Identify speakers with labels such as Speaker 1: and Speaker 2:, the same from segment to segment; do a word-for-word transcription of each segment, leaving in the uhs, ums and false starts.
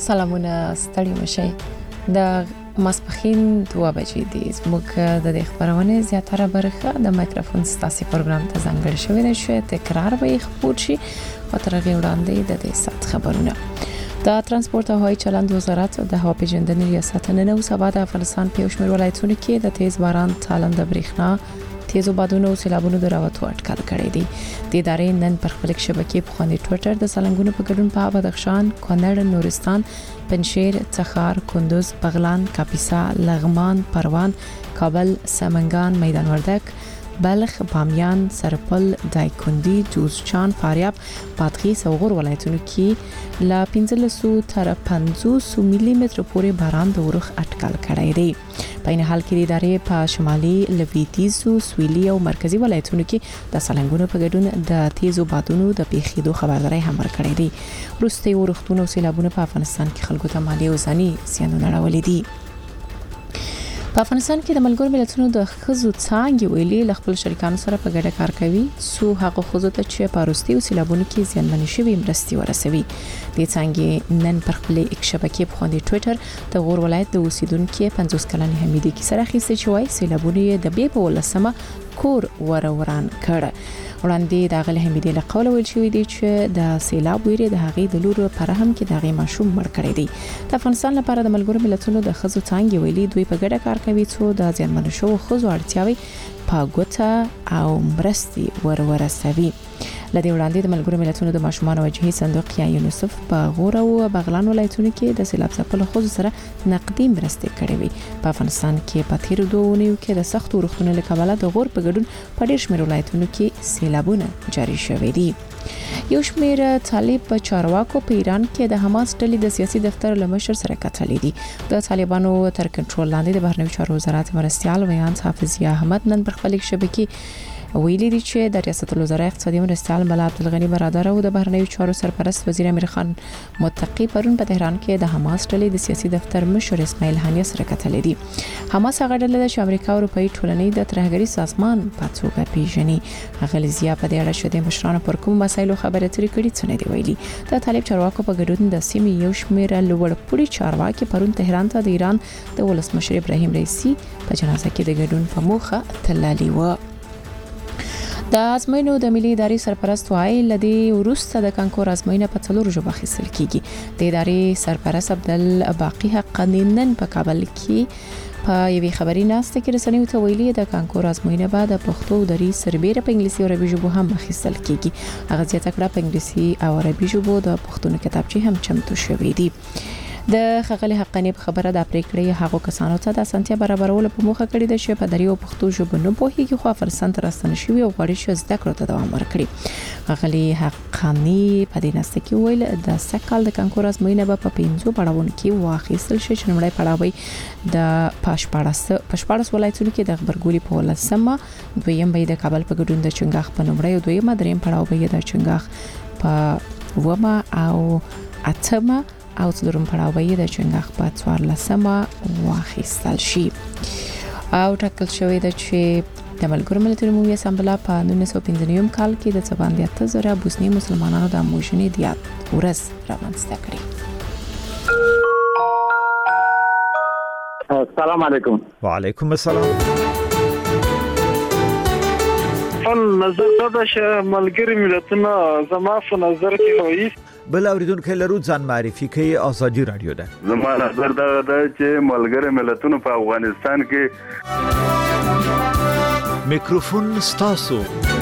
Speaker 1: سلامونه ستړي مشي د ماسپخین دوه بجې دي زموږ د خبرونه زیاتره برخه د مایکروفون ستاسي پروګرام ته ځانګړی شوی دی چې تکرار به خبر شي او ترغه وړاندې د دې سات خبرونه د ترانسپورت او هوایي چلند وزارت د هوا پیژندنې ریاست نن او سبا د افغانستان په شمېر ولایتونو کې د تیز باران تالنده برېښنا تیزو بادونو او سیلابونو د راوتو اټکل کړی دی د ادارې نن پر خپل شبکې په خوندې ټوئیټر د سالنګونو په ګډون په بدخشان، کونړ، نورستان، پنجشیر، تخار، کندوز، بغلان، کاپیسا، لغمان، پروان، کابل، سمنګان، میدان وردګ، بلخ، بامیان، سرپل، دایکنډي، جوزجان، فاریاب، بادغیس او غور ولایتونو کې لا پنځلس تر پنځوس ملي متر پورې باران د ورخ اټکل کړی دی. په این حال کې د ادارې په شمالي، لویدیځ، سویلي او مرکزی ولایتونو کې د سالنګونو په ګډون د تیزو بادونو د پیښېدو خبرداري هم ورکړې دي. وروستي ورښتونه او سیلابونه په افغانستان کې خلکو ته مالي او ځاني زیانونه راولي دي. په افغانستان کې د ملګرو ملتونو د خزو څانګې ویلي خپل شریکانو سره په ګډه کار کوي سو هغه خزو ته چې په وروستي او سیلابونو کې زیانمن شوي مرستي ورسوي. د څانګې نن پر خپل ایک شبکې په خوندې ټوئیټر د غور ولایت د اوسیدونکو پنځوس کلنې حمیدې کې سره خېسته چې وایي سیلابونه د بې په ولسمه کور وروران کړ. وړاندې د غل حمیدې له قوله ویل شوې دي چې د سیلاب ویری د هغې د لورو پر هم کې د هغې ماشوم مړ کړی دی. د افغانستان لپاره د ملګرو ملتونو د خزو څانګې ویلي دوی په ګډه کار کوي څو د ځانمنو شو خزو اړتیاوي په ګوته او مرستي ورورسوي. لدې وړاندې د ملګرو ملتونو د ماشومان وجهي صندوق یا یونیسف په غور او بغلان ولایتونو کې د سیلاب ځپلو خزو سره نقدي مرستې کړې وي. په افغانستان کې په تیر دوه اونیو کې د سخت ورښتونو له کبله د غور په ګډون په ډېر شمېر ولایتونو کې سیلابونه جاري شوي دي. یو شمېر طالب په چارواکو په ایران کې د حماس ډلې د سیاسي دفتر له مشر سره کتلې دي. د طالبانو تر کنټرول لاندې د بهرنیو چارو وزارت مرستيال ویان حافظ احمد نن پر خپل شبکې ویلي دي چې د ریاست الوزرا اقتصادي مرستيال ملا عبدالغنی برادر او د بهرنیو چارو سرپرست وزیر امیر خان متقی پرون په تهران کې د حماس ډلې د سیاسي دفتر مشر اسماعیل هانیه سره کتلې دي. حماس هغه ډله چې امریکا او اروپאי ټولنې د ترهګری سازمان په توګه پیژني. غلزیا په دې اړه چې د مشرانو پر کوم مسایلو خبرې اترې کړې څه نه دی ویلي. د طالب چارواکو په ګډون د سیمې یو شمېر لوړ پوړي چارواکي پرون تهران ته د ایران د ولسمشر ابراهیم رئیسی په جنازه کې د ګډون په موخه تللي و. د ازموینو د ملي ادارې سرپرست وایي لدی وروسته د کانکور ازموینه په څلور ژبه اخیستل کیږي. د ادارې سرپرست عبدالباقی حقانی په کابل کې په یوې خبري ناسته کې رسنیو ته ویلي د کانکور ازموینه بعد د پښتو دري سربېره په انګلیسي او عربي ژبه هم اخیستل کیږي. هغه زیاته کړه په انګلیسي او عربي ژبه د پښتون کتابچې هم چمتو شوې دي. د خغلی حقانی په خبره د پریکړې هغه کسانو ته د اسانتیا برابرولو په موخه کړی د شی په دریو پښتو ژبه نه پوهیږي خو افغانستان ته راستنه شوی او غواړي چې زده کړو ته دوام ورکړي. خغلی حقانی په دې نسته کې ویل د سکهال د کانکور ازموینه په پنځو پړاوونو کې واخیستل شي چې نمړی پړاوی د پاشپاړس پاشپاړس ولایتونو کې د خبرګولي په ولسمه، دویم به د کابل په ګډون د چنګاخ په نمړی او دویم دریم پړاو به د چنګاخ په ومه او اتمه او څلورم پړاو به د چنګاخ په څوارلسمه واخیستل شي. او ټاکل شوی دی چې د ملګرو ملتونو عمومي اسامبله په نولس سوه پنځه نوي کال کې د څه باندې اته زره بوسني مسلمانانو د موژنې د یاد ورځ رامنځته کړې.
Speaker 2: السلام علیکم.
Speaker 3: وعلیکم السلام.
Speaker 4: خپل نظر دا چې ملګری ملتونه زما په نظر کې وایي
Speaker 3: بل اوریدونکو لرو ځان معرفي کوي. ازادي رادیو ده.
Speaker 5: زما نظر دا ده چې ملګری ملتونو په افغانستان کې
Speaker 3: میکروفون ستاسو.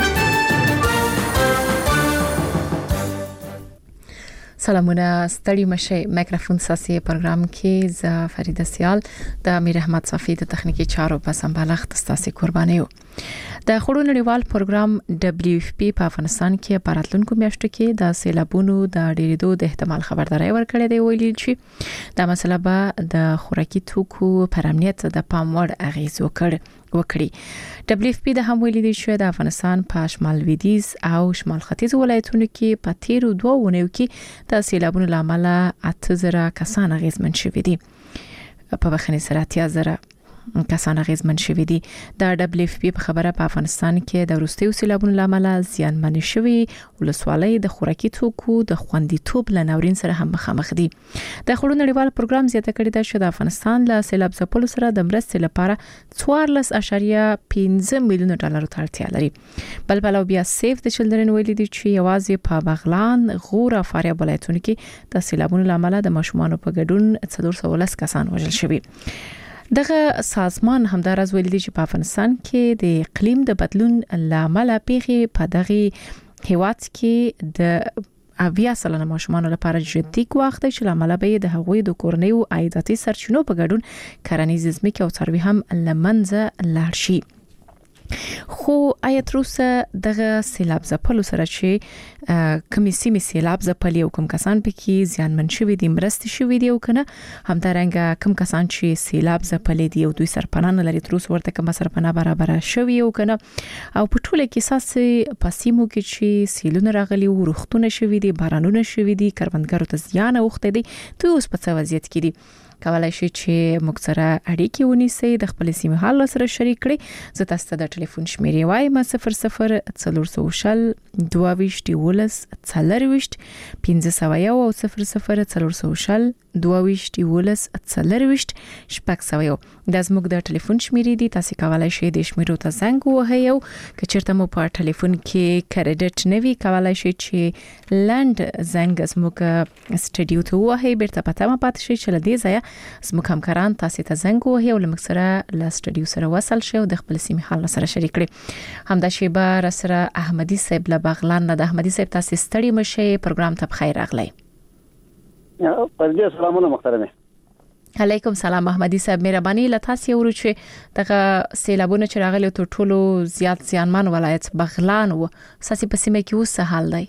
Speaker 1: سلامونه ستړي مشه. میکروفون ساسي پروګرام کې ز فریده سیال د امیر احمد صافي د تخنیکی چارو په سمبالښت ستاسو قرباني یو. د خړو نړیوال پروګرام دبليو اف پی په افغانستان کې په راتلونکو میاشتو کې د سیلابونو د ډېرېدو د احتمال خبرداري ورکړې دی. ویلي چې دا مسله به د خوراکي توکو پر امنیت د پام وړ اغیز وکړي. دبليو اف پی د هم ویلي دی چې د افغانستان په شمال لویدیځ او شمال ختیځ ولایتونو کې په تیرو دوه اونیو کې د سیلابونو لامل اته زره کسان اغیزمن شوي دي. په بخښنې سره اتیا زره کسان اغیزمن شوي دي. د دبليو اف پی په خبره په افغانستان کې د وروستیو سیلابونو لامل زیانمن شوي ولسوالۍ د خوراکي توکو د خوندیتوب لناورین سره هم مخامخ دي. د خړو نړیوال پروګرام زیاته کړې ده چې د افغانستان له سیلاب ځپلو سره د مرستې لپاره څوارلس اعشاریه پنځه میلیون ډالر ته اړتیا لري. بل بل بیا سیف د چلډرن ویلي دي چې یوازې په بغلان، غور او فاریاب ولایتونو کې د سیلابونو لامل د ماشومانو په ګډون څلور سوه ولس کسان وژل شوي. دغه سازمان همدارز ویلي دي چې په افغانستان کې د اقلیم د بدلون لامل پیښې په دغه هیواد کې د اویا سلنه ماشومانو لپاره جدي ګواښ دی چې لامل به د هغوی د کورنیو عایداتي سرچینو په ګډون کرنیز ځمکې او څاروي هم لمنځه لاړ شي. خو آیت روسه دغه سیلاب ځپلو سره چې کمی سیمه سیلاب ځپلي او کوم کسان پکې زیانمن شوي دي مرستې شوي دي او کنه همدارنګه کوم کسان چې سیلاب ځپلي دي او دوی سرپناه لري تر اوسه ورته کوم سرپناه برابر شوي او کنه او په ټوله کې اساس پاسیمو کې چې سیلونه راغلي او روختونه شوي دي بارانونه شوي دي کروندګرو ته زیان اوخته دي دوی اوس په څه وضعیت کې دي. کولای شي چې موږ سره اړیکې ونیسئ د خپل سیمې حال سره شریک کړئ. زه تاسو ته د ټلیفون شمیرې وایم صفر صفر څلور سوه شل دوه ویشت یولس څلرویشت پنځه سوه یو او صفر صفر څلور سوه شل دوه ویشت یولس څلرویشت شپږ سوه یو دا زموږ د ټلیفون شمیرې دي. تاسو کولای شئ د شمیرو ته زنګ ووهئ او که چیرته مو په ټلیفون کې کریډټ نه وي کولای شئ چې لاند زنګ زموږ سټډیو ته ووهئ بیرته پته مو پاتې شي چې لدې ځایه زموږ همکاران تاسو ته زنګ ووهي او لمک سره له سټډیو سره وصل شي او د خپل سیمې حال سره شریک کړي. همدا شیبه را سره احمدي صاحب له بغلان نه د احمدي صاحب تاسو ستړي مشه پروګرام ته بخیر راغلی.
Speaker 2: پرځه سلامونه محترمه.
Speaker 1: علیکم سلام احمدي صاحب مهرباني لته سی ورو چې دغه سیلابونه چې راغلي تر ټولو زیات زیانمن ولایت بغلان و ساسي په سیمه کې اوس حال دی.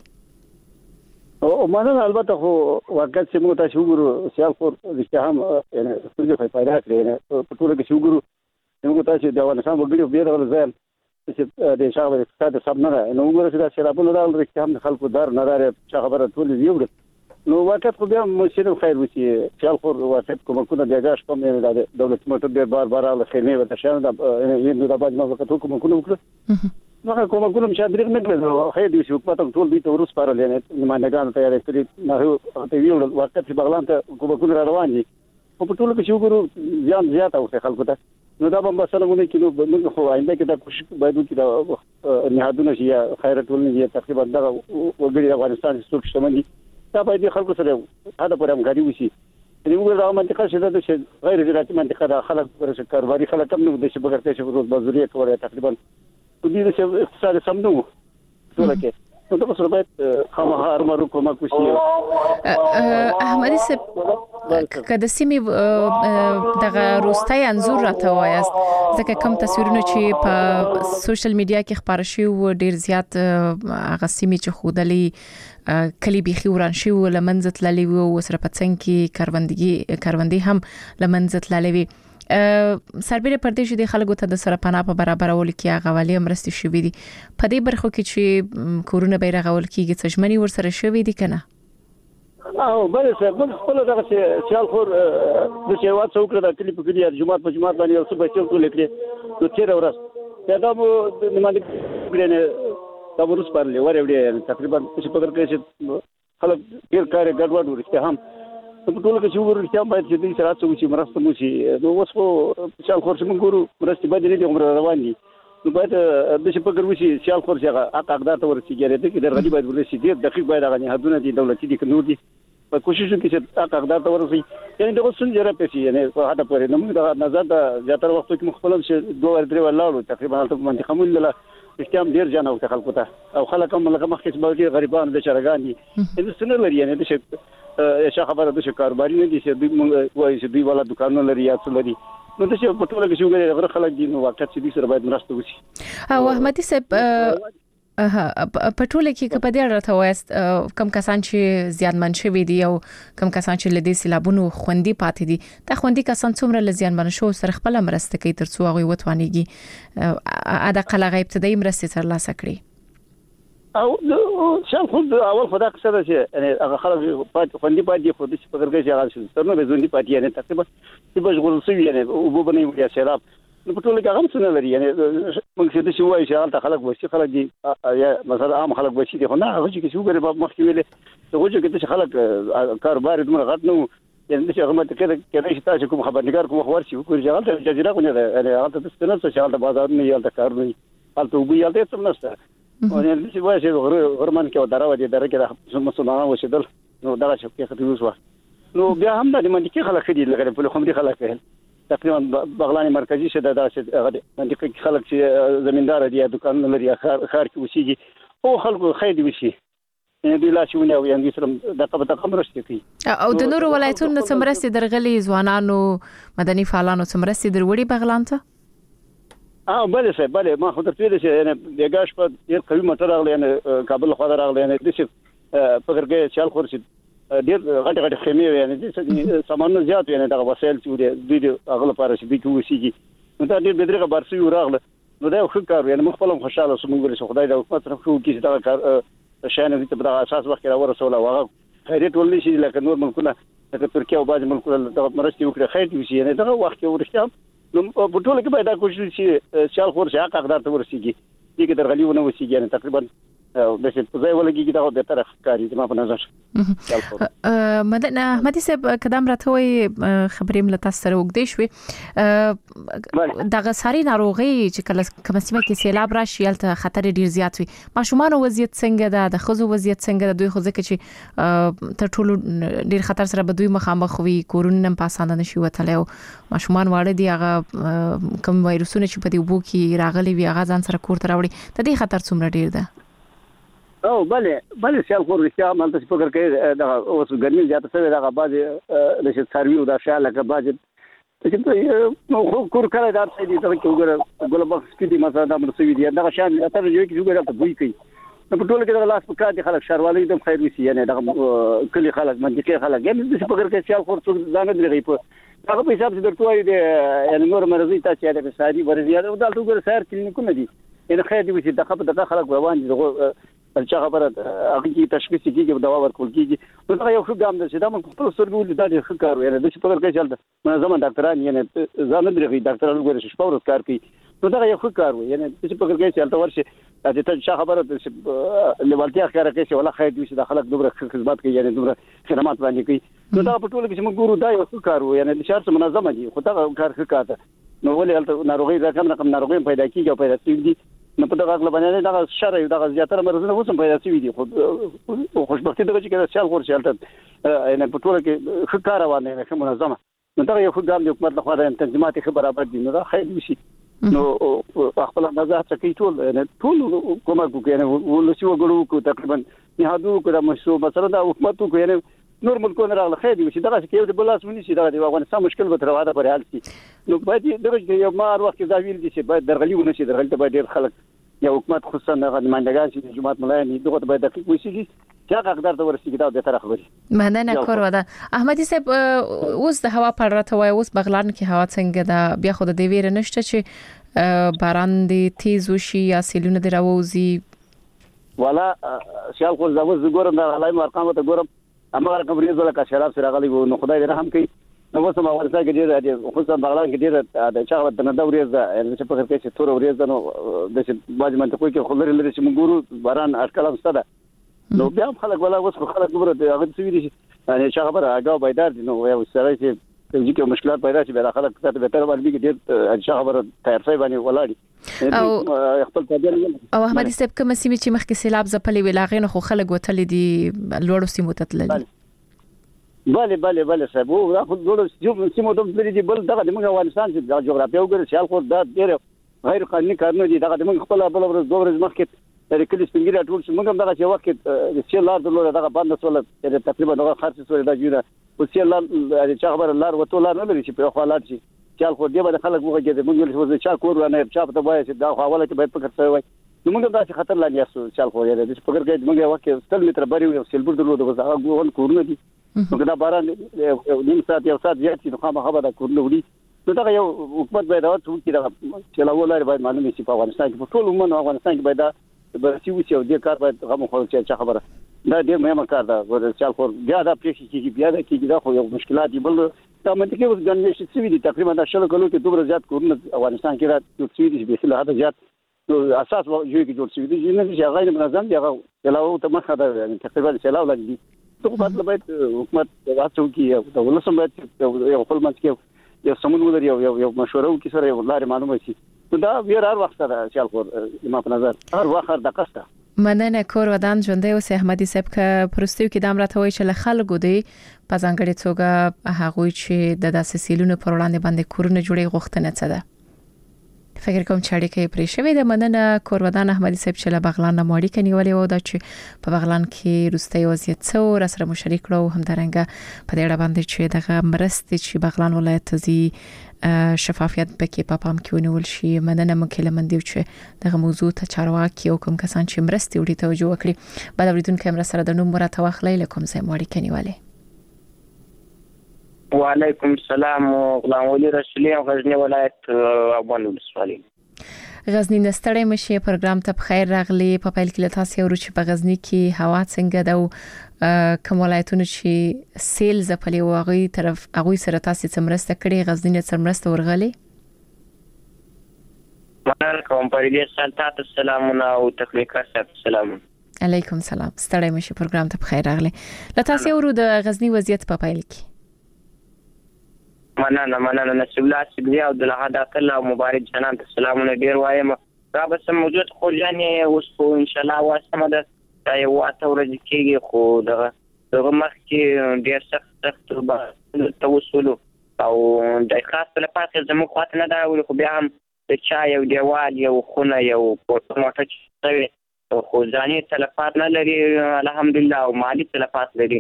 Speaker 2: او مانه البته خو وقت چې موږ تاسو وګورو سیال خور د هم یعنی څه پیدا کړی په ټول کې وګورو موږ تاسو د افغانستان وګړي په ډول ځای چې د شاوې اقتصاد سم نه نو موږ چې دا سیلابونه راغلي چې هم خلکو دار نه لري چې خبره ټول یو نو وقت خو بیا مشر خیر وسی سیال خور واسط کوم کو نه دیګاش کوم نه د دولت موټر ډیر بار بار له خیمه وته شان د یوه د باج ما وکړو کوم کو نه وکړو نو کوم کو نه شاده درې نه کړو خیر دی چې په ټول بیت ورس پاره لنه ما نه غان تیار کړی نه ته ویل وخت چې بغلان ته کوم کو روان دي په ټول کې چې وګورو ځان زیات او خلکو ته نو دا به مثلا مونږ کې نو خو آینده کې دا کوشش باید وکړو چې نهادونه شي خیرت ولني تقریبا دا وګړي افغانستان څوک شمني دا باید خلکو سره دا پر همکاري وشي. د موږ د منطقه شته د غیر زراعتي منطقه د خلک پر کاروباري خلک کم نه د شبکې ته شروع بازاري کوي تقریبا د دې اقتصاد سم نه وو ټول کې نو دا څه باید خامخا ارمارو کومه کوشي.
Speaker 1: احمدي صاحب کله سیمې دغه روستای انزور راته وایست ځکه کوم تصویرونه چې په سوشل میډیا کې خبر شي و ډیر زیات هغه سیمې چې خودلې کلی بيخي وران شي و لمنځت لالي و سره پڅنګ کې کاروندګي کاروندي هم لمنځت لالي وي سربېره پردیش دي خلکو ته د سره پناه په برابرول کې غوالي مرستې شوې دي په دې برخو کې چې کورونه بیرغ ول کېږي څه ژمنې ور سره شوې دي کنه.
Speaker 2: او بل څه بل خپل دغه سیال خور د شیوات څوک د کلی په کلی جمعه په جمعه باندې اوس به څوک لیکلي نو چیرې ورس دا مو د نماینده کړي دا ورس پرلې ور وړي تقریبا څه په درکې چې خلک ډیر کار ګډوډ ورسته هم په ټول کې چې ورته هم باید چې دې سره څه وشي مرسته مو شي نو اوس خو سیال خور چې موږ ګورو مرستې باید دې عمر روان دي نو باید د څه په ګر وشي سیال خور چې هغه حقدار ته ورسیږي چې د غلي باید ورسي دې دقیق باید هغه نه حدونه دي دولتي دي کنور دي په کوشش کې چې حقدار ته ورسي یعنی دا اوس څنګه راپېسي یعنی په هټه پورې نو موږ د نظر د زیاتره وخت کې مخفل چې دوه ور درې ولاړو تقریبا ته منطقه مول له استعمال ډیر جان او خلکو ته او خلک هم لکه مخکې باندې غریبان د چرګان دي د سن لري یعنی د څه خبره د کاروباري نه دي چې دوی وایي چې دوی والا دکانونه لري یا څه لري نو د څه په ټوله کې شوګره غره خلک دي نو واقعیت چې دې سره باید مرسته وشي.
Speaker 1: او احمدي صاحب په ټوله کې په دې راته وایست کم کسان چې زیانمن شوي دي او کم کسان چې لدې سیلابونو خوندي پاتې دي دا خوندي کسان څومره لزیانمن شو سره خپل مرسته کوي ترڅو هغه وتوانيږي ادا قلا غیب ته د مرستې تر لاسه کړي.
Speaker 2: او شال خود اول خدا څه ده چې یعنی هغه خلک خوندې پاتې خو د څه په ګرځي هغه څه ترنه به ځوندې پاتې یعنی تقریبا چې بشغول شوی یعنی وبو بنې ویا سیلاب نو په ټول کې هغه څه نه لري یعنی موږ چې د شي وایي چې هغه خلک وسی خلک دي یا مثلا عام خلک وسی دي خو نه هغه چې څو ګره په مخ کې ویلې څه وجه کې چې خلک کاروبار دومره غټ نو یعنی چې هغه مته کې کې چې تاسو کوم خبرنګار کوم خبر شي وکړي چې هغه جزیره کو نه ده یعنی هغه د ستنه څه چې هغه بازار نه یالته کار نه هلته وبو یالته څه نشته او یعنی چې وایي چې غره غرمان کې دراو دي درکه د مسلمانانو وشدل نو دا چې کې خطر وسو نو بیا هم د منطقي خلک دي لکه په خمري خلک تقریبا بغلان مرکزی شه د داسې منطقي خلک چې زمیندار دي دکان لري خار خار کې وسیږي او خلکو خیر وشي یعنی د لاسونه او یعنی سره د قبطه خمرشته کوي
Speaker 1: او د نور ولایتونو څمرستي درغلي ځوانانو مدني فعالانو څمرستي دروړي بغلان ته
Speaker 2: اه بله سه بله ما خو ته پیل شي یعنی دګاش په ډیر قوي موټر راغلی یعنی کابل خو راغلی یعنی د څه فکر کې چال خورشي ډیر غټ غټ خیمه یعنی د سامان زیات یعنی د وسایل چې د دې اغله پاره شي د کوسيږي نو دا ډیر بدرګه بارسي راغله نو دا خو کار یعنی مخفلم خوشاله سمون غوړي خدای دا حکومت طرف خو کې دا کار شانه دي په اساس وخت را ورسوله واغه خیرت ولې شي لکه نور ملکونه لکه ترکیه او بعض ملکونه د مرستې وکړي خیر دي شي یعنی دا وخت ورشته نو په ټول کې پیدا کوشش شي شال خور شي حقدار ته ورسیږي دغه درغلی ونه وسیږي یعنی تقریبا د څه په ځای ولګي دا د طرف کاری ما په نظر
Speaker 1: مدن احمدي صاحب قدم راته خبرې ملته سره وګدې شوې دغه ساري ناروغي چې کله کمسیمه کې سیلاب راشي الته خطر ډیر زیات وي ماشومان وضعیت څنګه ده د خزو وضعیت څنګه ده دوی خو ځکه چې تر ټولو ډیر خطر سره به دوی مخامخ وي کورونه په اسانه نشي وتلای او ماشومان واړه دي هغه کوم وایروسونه چې په دې وبو کې راغلي وي هغه ځان سره کور ته راوړي د دې خطر څومره ډیر ده
Speaker 2: او بله بله سیال خور رښتیا مالته چې فکر کوي دا اوس ګرمي زیاته شوی دا بعضې د څه سروي دا شاله که بعضې چې خو کور کړه دا څه دي ته کې وګوره ګل بخش کې دي مثلا دا مرسوي دي دا شان اته یو کې وګوره ته بوي کوي نو په ټول کې دا لاس په کار دي خلک شروالي دم خیر وسی یعنی دا کلی خلک منځکي خلک یعنی د فکر کوي سیال خور څو ځان درغي په هغه په حساب چې درته وایي د یعنی نور مرزي ته چې د ساري ورزياده او دا وګوره سار کلینیکونه دي یعنی خیر دي چې دغه په دغه خلک روان دي چې خبره هغه کی تشخیص کیږي دوا ورکول کیږي نو دا یو ښه ګام دی چې دا موږ خپل سرګو د دې ښه کار یعنی د څه په کار چلته منظم ډاکټران یعنی ځان درغي ډاکټرانو غوړي شپه ورځ کار کوي نو دا یو ښه کار وي یعنی چې په کار چلته ورشي چې ته څه خبره چې لیوالتیا ښکاره کوي چې ولا خیر دی چې د خلک دومره خدمات کوي یعنی دومره خدمات باندې کوي نو دا په ټول کې چې موږ ګورو دا یو ښه کار وي یعنی د شهر څخه منظم دي خو دا کار ښه کار ده نو ولې ناروغي دا کوم رقم ناروغي پیدا کیږي او پیدا کیږي نو په دغه باندې دا شر یو دغه زیاتره مرزونه وسم پیدا شوی دي خو خوشبختی دغه چې سیال خور شالته یعنی په ټول کې ښه کار روان دی ښه منظمه نو دا یو ښه ګام د حکومت لخوا د تنظیمات ښه برابر دي نو دا خیر وشي نو خپل نظر څخه ټول یعنی ټول کومه کو یعنی ولسی وګړو کو تقریبا نهادو کو د مشروع مثلا د حکومت کو یعنی نور ملکونه راغله خیر دي چې دغه کې یو د بلاس ونی شي دغه د افغانستان مشکل به تر واده پر حل شي نو باید دغه یو مار وخت دا ویل دي چې باید درغلی ونه شي درغلی ته باید ډیر خلک یا حکومت خصوصا د نمائندګان چې جماعت ملایان دغه ته باید دقیق وشي چې هغه حقدار ته ورسیږي دا د طرف خبري
Speaker 1: مننه کور ودا احمدي صاحب اوس د هوا پر راته وای اوس بغلان کې هوا څنګه ده بیا خو د دې ویره نشته چې باران دی تیز وشي یا سیلونه دی راوځي
Speaker 2: والا شال خو زاوز ګورم دا علای ارقام ته ګورم اما کوم ریزه لکه شراب سره غلي نو خدای دې رحم کوي نو اوس ما ورته کې ډیر خصوصا بغلان کې ډیر د چا د نه ورځ یعنی چې په کې چې تور ورځ نو د باج منطقه کې خلل لري چې موږ ګورو باران اټکلم ستده نو بیا خلک ولا اوس خلک ګورو هغه څه دي یعنی چې خبره هغه بيدار دي نو یو سره چې چې کوم مشکلات پیدا شي بیا خلک ته به تر باندې کې ډیر چې خبره تیار شي باندې ولاړی
Speaker 1: او خپل تابع او احمدي صاحب کوم سیمه چې مخکې سیلاب زپلې ویلاغې نو خو خلک وتل دي لوړو سیمو ته تللي
Speaker 2: بله بله بله صاحب دا خو ډول سیمو ته تللي دي بل دغه د افغانستان چې د جغرافیه وګورئ چې خو دا ډیر غیر قانوني کارونه دي دغه د خپل بل ورځ دوه ورځې مخکې د کلی سپینګری ټول چې موږ هم دغه چې وخت د سیل لار دلته دغه باندې سول تقریبا دغه خرڅ سول دا جوړه او سیل لار چې خبر لار وته لار نه لري چې په خپل چې چال خو دې باندې خلک وګوري موږ له څه چا کور نه چا په وایي چې دا حواله کې باید پکړ شوی نو موږ دا چې خطر لاندې یاسو چال خو یې د پکړ کې موږ وخت ستل متر بری یو سیلبر درلود هغه ګون کورونه دي نو دا باران نیم ساعت یو ساعت زیات شي نو خامخا دا کورونه وړي نو دا یو حکومت باید او ټول کې دا چې لا ولر باید معلومه شي په افغانستان کې په ټول عموما افغانستان کې باید برسي وسی او د کار باید غو خو چې خبره دا ډېر مهمه کار ده ور سیال خور بیا دا پریکړه کیږي بیا دا کیږي دا خو یو مشکلات دی بل دا منطقي اوس ګڼل شي چې دي تقریبا دا شل کلو کې دومره زیات کورونه افغانستان کې را څه دي به له حد زیات اساس یو کې جوړ شي دي نه چې غیر منظم دی هغه علاوه ته مخه ده تقریبا سلاو لګي ته په باید حکومت راځو کې دا ولسم باید یو خپل منځ کې یو سمون ولري یو یو مشوره وکړي سره یو لارې معلومه شي دا ویر هر وخت ده سیال خور ما په نظر هر وخت د قصته
Speaker 1: مننه کور ودان ژوندې اوس احمدي صاحب ک پرستیو کې د امرته وای چې له خلکو دی په ځانګړي توګه هغه چې د داسې سیلونو پر وړاندې باندې کورونه جوړي غوښتنه څه ده فکر کوم چې اړیکې پرې شوې ده مننه کور ودان احمدي صاحب چې له بغلان نه ماړی کني ولې و دا چې په بغلان کې روستي وضعیت څو را سره مشارک کړو هم درنګه په دې اړه باندې چې دغه مرستې چې بغلان ولایت زی شفافیت پکې په پام کې ونیول شي مننه مکه لمندیو چې دغه موضوع ته چارواکي او کوم کسان چې مرستې وړي توجه وکړي بعد اوریدونکو هم سره د نوم مرته واخلې لکم زه ماړی کني ولې
Speaker 6: وعلیکم السلام غلام ولی رسولی غزنی ولایت ابوان ولسوالی
Speaker 1: غزنی نستړی مشه پروګرام ته بخیر راغلی په پیل کې تاسو یو چې په غزنی کې هوا څنګه ده کوم ولایتونه چې سیل زپلی واغی طرف هغه سره تاسو څمرسته کړي غزنی څمرسته ورغلی
Speaker 6: وعلیکم پرېږه السلام او تخلیقا السلام
Speaker 1: علیکم سلام ستړی مشه پروګرام ته بخیر راغلی لتاسو ورو د غزنی وضعیت په پیل کې
Speaker 6: مننه مننه نسب الله سګری او د لحد اقل او مبارک جنان ته سلامونه ډیر وایم را به سم موجود خو ځانې اوس خو ان شاء الله واسمه ده دا یو واته ورځ کېږي خو دغه دغه مخ کې ډیر سخت سخت به توسل او د خاص لپاره زموږ خاطر نه دا خو بیا هم د چا یو دیوال یو خونه یو پورټموټه چې خو ځانې تلفات نه لري الحمدلله او مالی تلفات لري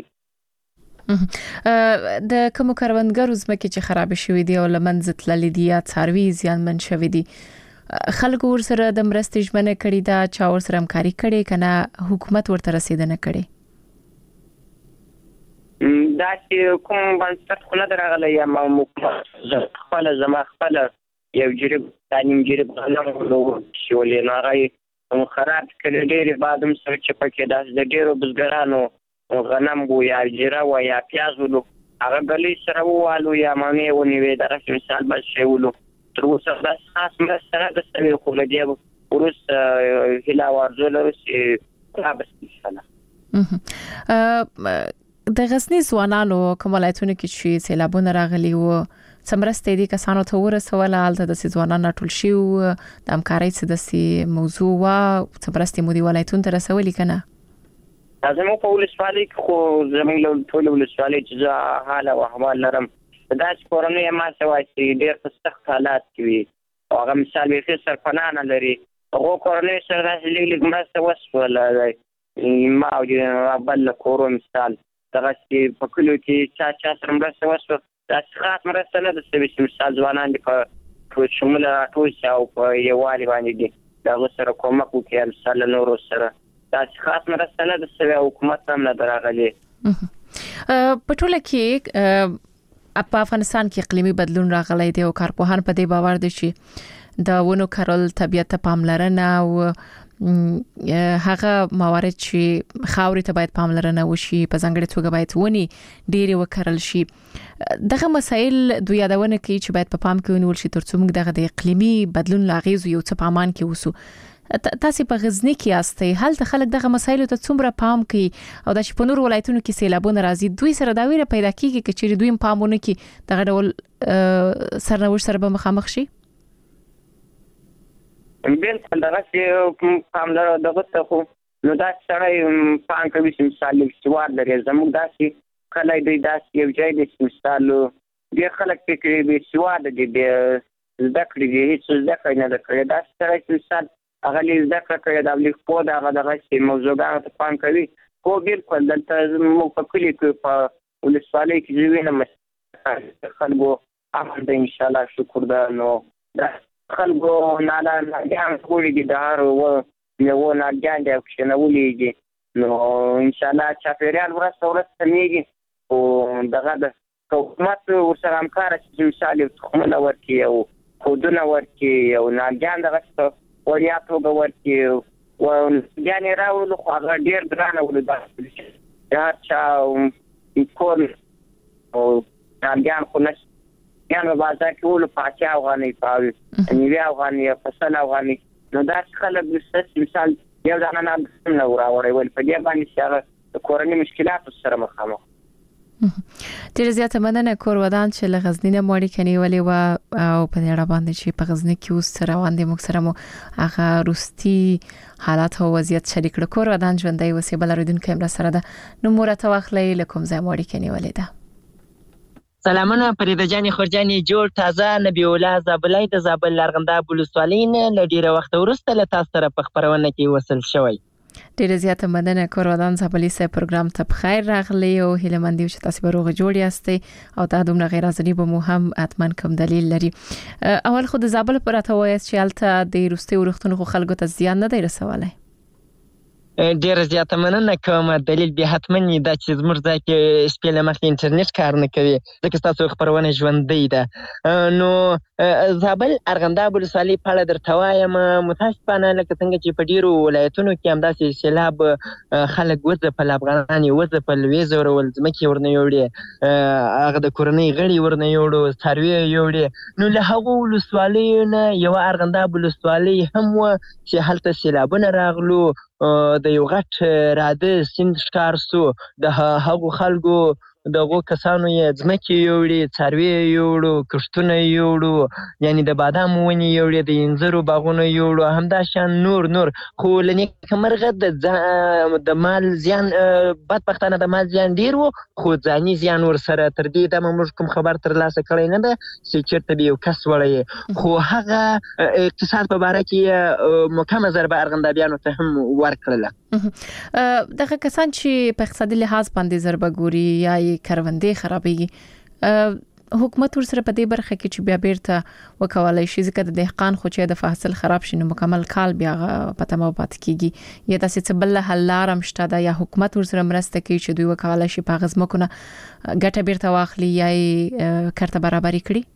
Speaker 1: د کوم کاروانګرو زمکه چې خراب شوې دي او لمنځ تللې دي یا څاروي زیانمن شوې دي خلک ورسره د مرستې ژمنه کړې ده چا ورسره همکاري کړې کنه حکومت ورته رسیدنه کړې
Speaker 6: دا چې کوم باندې خو نه درغله یا ما خپل زما خپل یو جریب تعلیم جریب غلام شولې نه راي خراب کړي ډېر بادم سره چې پکې داس د ډېرو بزګرانو غنم وو یا جیره وو یا پیاز وو هغه غلې سره ووالو یا مانې ونیوي دغه مثال بل شی ولو تر اوسه د خاص مسره د سوي خو له دی ورس هلا ورزو له چې رابس انشاءالله
Speaker 1: د غزنی ځوانانو کوم ولایتونه کې چې سیلابونه راغلي وو څمرسته دي کسانو ته ورسول حالت د ځوانانو ټول شي د همکارۍ څه د سي موضوع وا څمرسته مو دی ولایتونه ته رسولي کنه
Speaker 6: زموږ په ولسوالۍ کې خو زموږ له ټول ولسوالۍ چې حال او احوال لرم دا چې کورونه ما سوای چې ډېر په سخت حالات کې وي او هغه مثال به سرپناه نه لري هغه کورونه سره راځي لږ مرسته وسوله ما او بل کورو مثال دغه چې په کلو کې چا چا سره مرسته وسوله دا خاص مرسته نه ده چې مثال ځوانان دي په شمول راټول او په یووالي باندې دي دا سره کومک وکړي مثال نور سره تاسو خاص مرسته نه د سوي حکومت هم نه دراغلي
Speaker 1: په ټوله کې په افغانستان کې اقلیمي بدلون راغلی دی او کارپوهان په دې باور دي چې د ونو کرل طبيعت ته پاملرنه او هغه موارد چې خاورې ته باید پاملرنه وشي په ځانګړي توګه باید ونی ډېری وکرل شي دغه مسایل دوی یادونه کوي چې باید په پام کې ونیول شي ترڅو موږ دغه د اقلیمي بدلون لاغیز یو څه په امان کې وسو تاسو په غزنی کې یاستئ هلته خلک دغه مسایلو ته څومره پام کوي او د شپونور ولایتونو کې سیلابونه راځي دوی سره دا ویره پیدا کیږي چې دوی پامونه کې دغه ډول سرنوشت سره به مخامخ شي
Speaker 6: بالکل دا چې پاملر دغه ته خو نو دا سره پام کوي چې مثال سوار لري زموږ داسې کله دوی داسې یو ځای د مثال د خلک فکر به سوار دي د زده کړې دي هیڅ زده کړې نه ده دا سره چې مثال هغه لږ ذکر کړی دا لیک په دا هغه چې موضوعات ته پام کوي خو بالکل دلته مو په کلی کې په ولسوالۍ کې ژوند خلکو امن ده ان شاء الله شکر ده نو خلکو نه نه ګان کولی دي دا ورو یو نه ګان دی چې نه ولېږي نو ان شاء الله چاپیریال ورسته ورسته میږي او دغه د حکومت ورسره همکار چې مثال خمونه ورکړي او خودونه ورکړي او نه ګان دغه وړیا توګه ورکړي و یعنې راولو خو هغه ډېر ګرانه ولې دا چا کور او ناندیان خو نشته یعنې په بازار کې ولو په اتیا افغانۍ پاوي نوي افغانۍ په سل افغانۍ نو داسې خلک ستاسې مثال یو دانه نابسم نه راوړی ول په دې باندې چې هغه د کورني مشکلاتو سره مخامخ.
Speaker 1: ډېره زیاته مننه کور ودان چې له غزني نه مو اړیکه نیولې وه او په دې اړه باندې چې په غزني کې اوس روان دي موږ سره مو هغه وروستي حالات او وضعیت شریک کړو. کور ودان ژوندی اوسئ. بل اورېدونکی هم راسره ده. نوم مو راته واخلئ له کوم ځای مو اړیکه نیولې ده؟
Speaker 7: سلامونه فریده جانې خورجانې جوړ تازه نبی الله زابلای د زابل ارغنداب ولسوالۍ نه له ډېره وخته وروسته له تاسو سره په خپرونه کې وصل شوی.
Speaker 1: ډېره زیاته مننه کور ودان زابلي صاحب پروګرام ته بخیر راغلی او هیله مند یو چې تاسو به روغ جوړ یاستئ او دا دومره غیر ازنی به مو هم حتما کوم دلیل لري. اول خو د زابل پر اته وایي چې الته د روستي ورختونو خو خلکو ته زیان نه دی رسولی.
Speaker 7: ډېره زیاته مننه کوم. دلیل بیا حتما دا چې زموږ ځای کې شپې له مخکې انټرنیټ کار نه کوي ځکه ستاسو خپرونه ژوندۍ ده. نو زابل ارغنداب ولسوالۍ په اړه درته وایم متاسفانه لکه څنګه چې په ډېرو ولایتونو کې همداسې سیلاب خلک وځپل افغانان یې وځپل ویې ځورول ځمکې ورنه یوړې هغه د کورنۍ غړي ورنه یوړو څاروي یې یوړې. نو له هغو ولسوالیو نه یوه ارغنداب ولسوالۍ هم وه چې هلته سیلابونه راغلو د یو غټ راده سیند ښکار سو د هغو خلکو دغو کسانو یې ځمکې یوړې څاروي یې یوړو کښتونه یې یوړو یعنې د بادامو ونې یوړې د انځرو باغونه یوړو همداشان نور نور خو له نیکمرغه د مال زیان بدبختانه د مال زیان ډېر و خو ځاني زیان ورسره تر دې دمه موږ کوم خبر ترلاسه کړی نه ده چې چېرته به یو کس وړی خو هغه اقتصاد په باره کې مکمه ضربه ارغندابیانو ته هم ورکړله.
Speaker 1: دغه کسان چې په اقتصادي لحاظ باندې ضربه ګوري یا کروندې خرابېږي حکومت ورسره په دې برخه کې چې بیا بیرته وکولای شي ځکه د دهقان خو چې د فحصل خراب شي نو مکمل کال بیا په تمه پاتې کیږي یا داسې څه بل حل لار هم شته ده یا حکومت ورسره مرسته کوي چې دوی وکولای شي په غزمکونه ګټه بیرته واخلي یا یې کارته برابري کړي.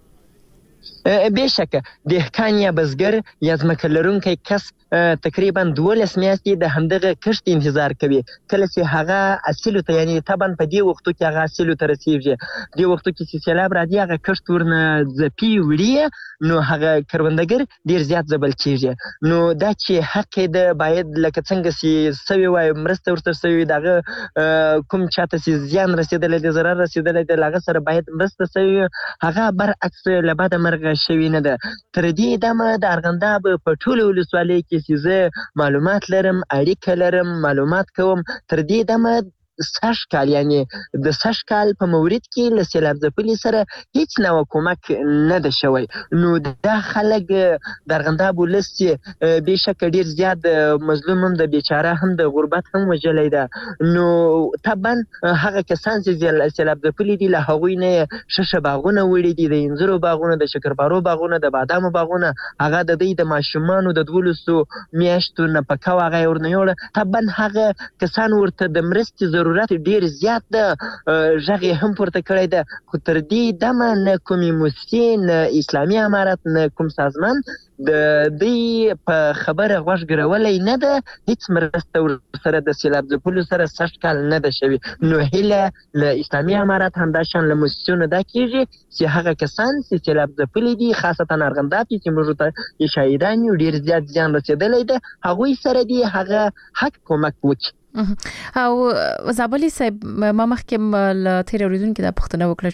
Speaker 7: بېشکه دهقان یا بزګر یا ځمکه لرونکی کس تقریبا دولس میاشتې د همدغه کښت انتظار کوي کله چې هغه اصلو ته یعنې طبعا په دې وختو کې هغه اصلو ته رسیږي. دې وختو کې چې سیلاب راځي هغه کښت ورنه ځپي وړي نو هغه کروندګر ډېر زیات ځپل کېږي. نو دا چې حق یې ده باید لکه څنګه چې سوی وای مرسته ورسره سوې وي د هغه کوم چاته چې زیان رسېدلی دی ضرر رسېدلی دی له هغه سره باید مرسته سوې وي هغه برعکس له بده مرغه شوي نه ده. تر دې دمه د ارغنداب په ټولو ولسوالیو کې چې زه معلومات لرم اړیکه لرم معلومات کوم تر دې دمه سږ کال یعنې د سږ کال په مورد کې له سیلاب ځپلي سره هیڅ نوع کومک نه ده شوی. نو دا خلک د ارغنداب ولس چې بېشکه ډېر زیات مظلوم هم د بیچاره هم د غربت هم وژلی ده. نو طبعا هغه کسان چې سیلاب ځپلي دي له هغوی نه یې ششه باغونه وړي دي د انځرو باغونه د شکرپارو باغونه د بادامو باغونه هغه د دوی د ماشومانو د دولسو میاشتو نه په کو هغه یې ورنه یوړه. طبعا هغه کسان ورته د مرستې ضرورت ډیر زیات ده غږ یې هم پورته کړی ده خو تر دې دمه نه کومې موسسې نه اسلامي امارت نه کوم سازمان د دوی په خبره غوږ ګرولی نه ده هیڅ مرسته ورسره د سیلاب ځپلو سره سږ کال نه ده شوي. نو هیله له اسلامي امارت همداشان له موسسو نه دا کېږي چې هغه کسان چې سیلاب ځپلي دي خاصتا ارغنداب چې موږ ته شاهدان یو ډېر زیات زیان رسېدلی ده هغوی سره دي هغه حق کومک وکړي.
Speaker 1: او زابلي صاحب ما مخکې له تېرې اورېدونکي دا پوښتنه وکړه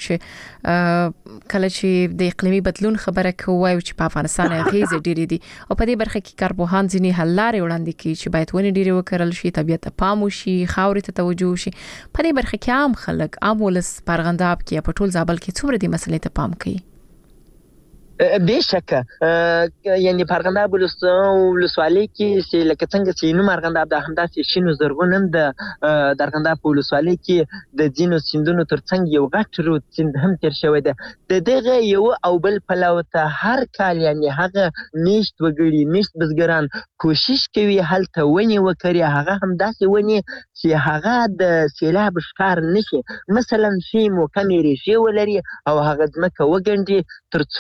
Speaker 1: چې کله چې د اقلیمي بدلون خبره کوو وایو چې په افغانستان اغېزې ډېرې دي او په دې برخه کې کارپوهان ځینې حل لارې وړاندې کوي چې باید ونې ډېرې وکرل شي طبیعت ته پام وشي خاورې ته توجه وشي. په دې برخه کې عام خلک عام ولس په ارغنداب کې یا په ټول زابل کې څومره دې مسلې ته پام کوي؟
Speaker 7: بېشکه یعنې په ارغنداب ولسوالۍ کې چې لکه څنګه چې نوم ارغنداب ده همداسې شین و زرغون هم د د ارغنداب په ولسوالۍ کې د ځینو سیندونو ترڅنګ یو غټ رود سیند هم تېر شوی ده. د دغه یو او بل پلو ته هر کال یعنې هغه میشت وګړي میشت بزګران کوشش کوي هلته ونې وکري هغه همداسې ونې چې هغه د سیلاب ښکار نه شي مثلا ښې محکمې ریښې ولري او هغه ځمکه وګنډي تر څو د دوی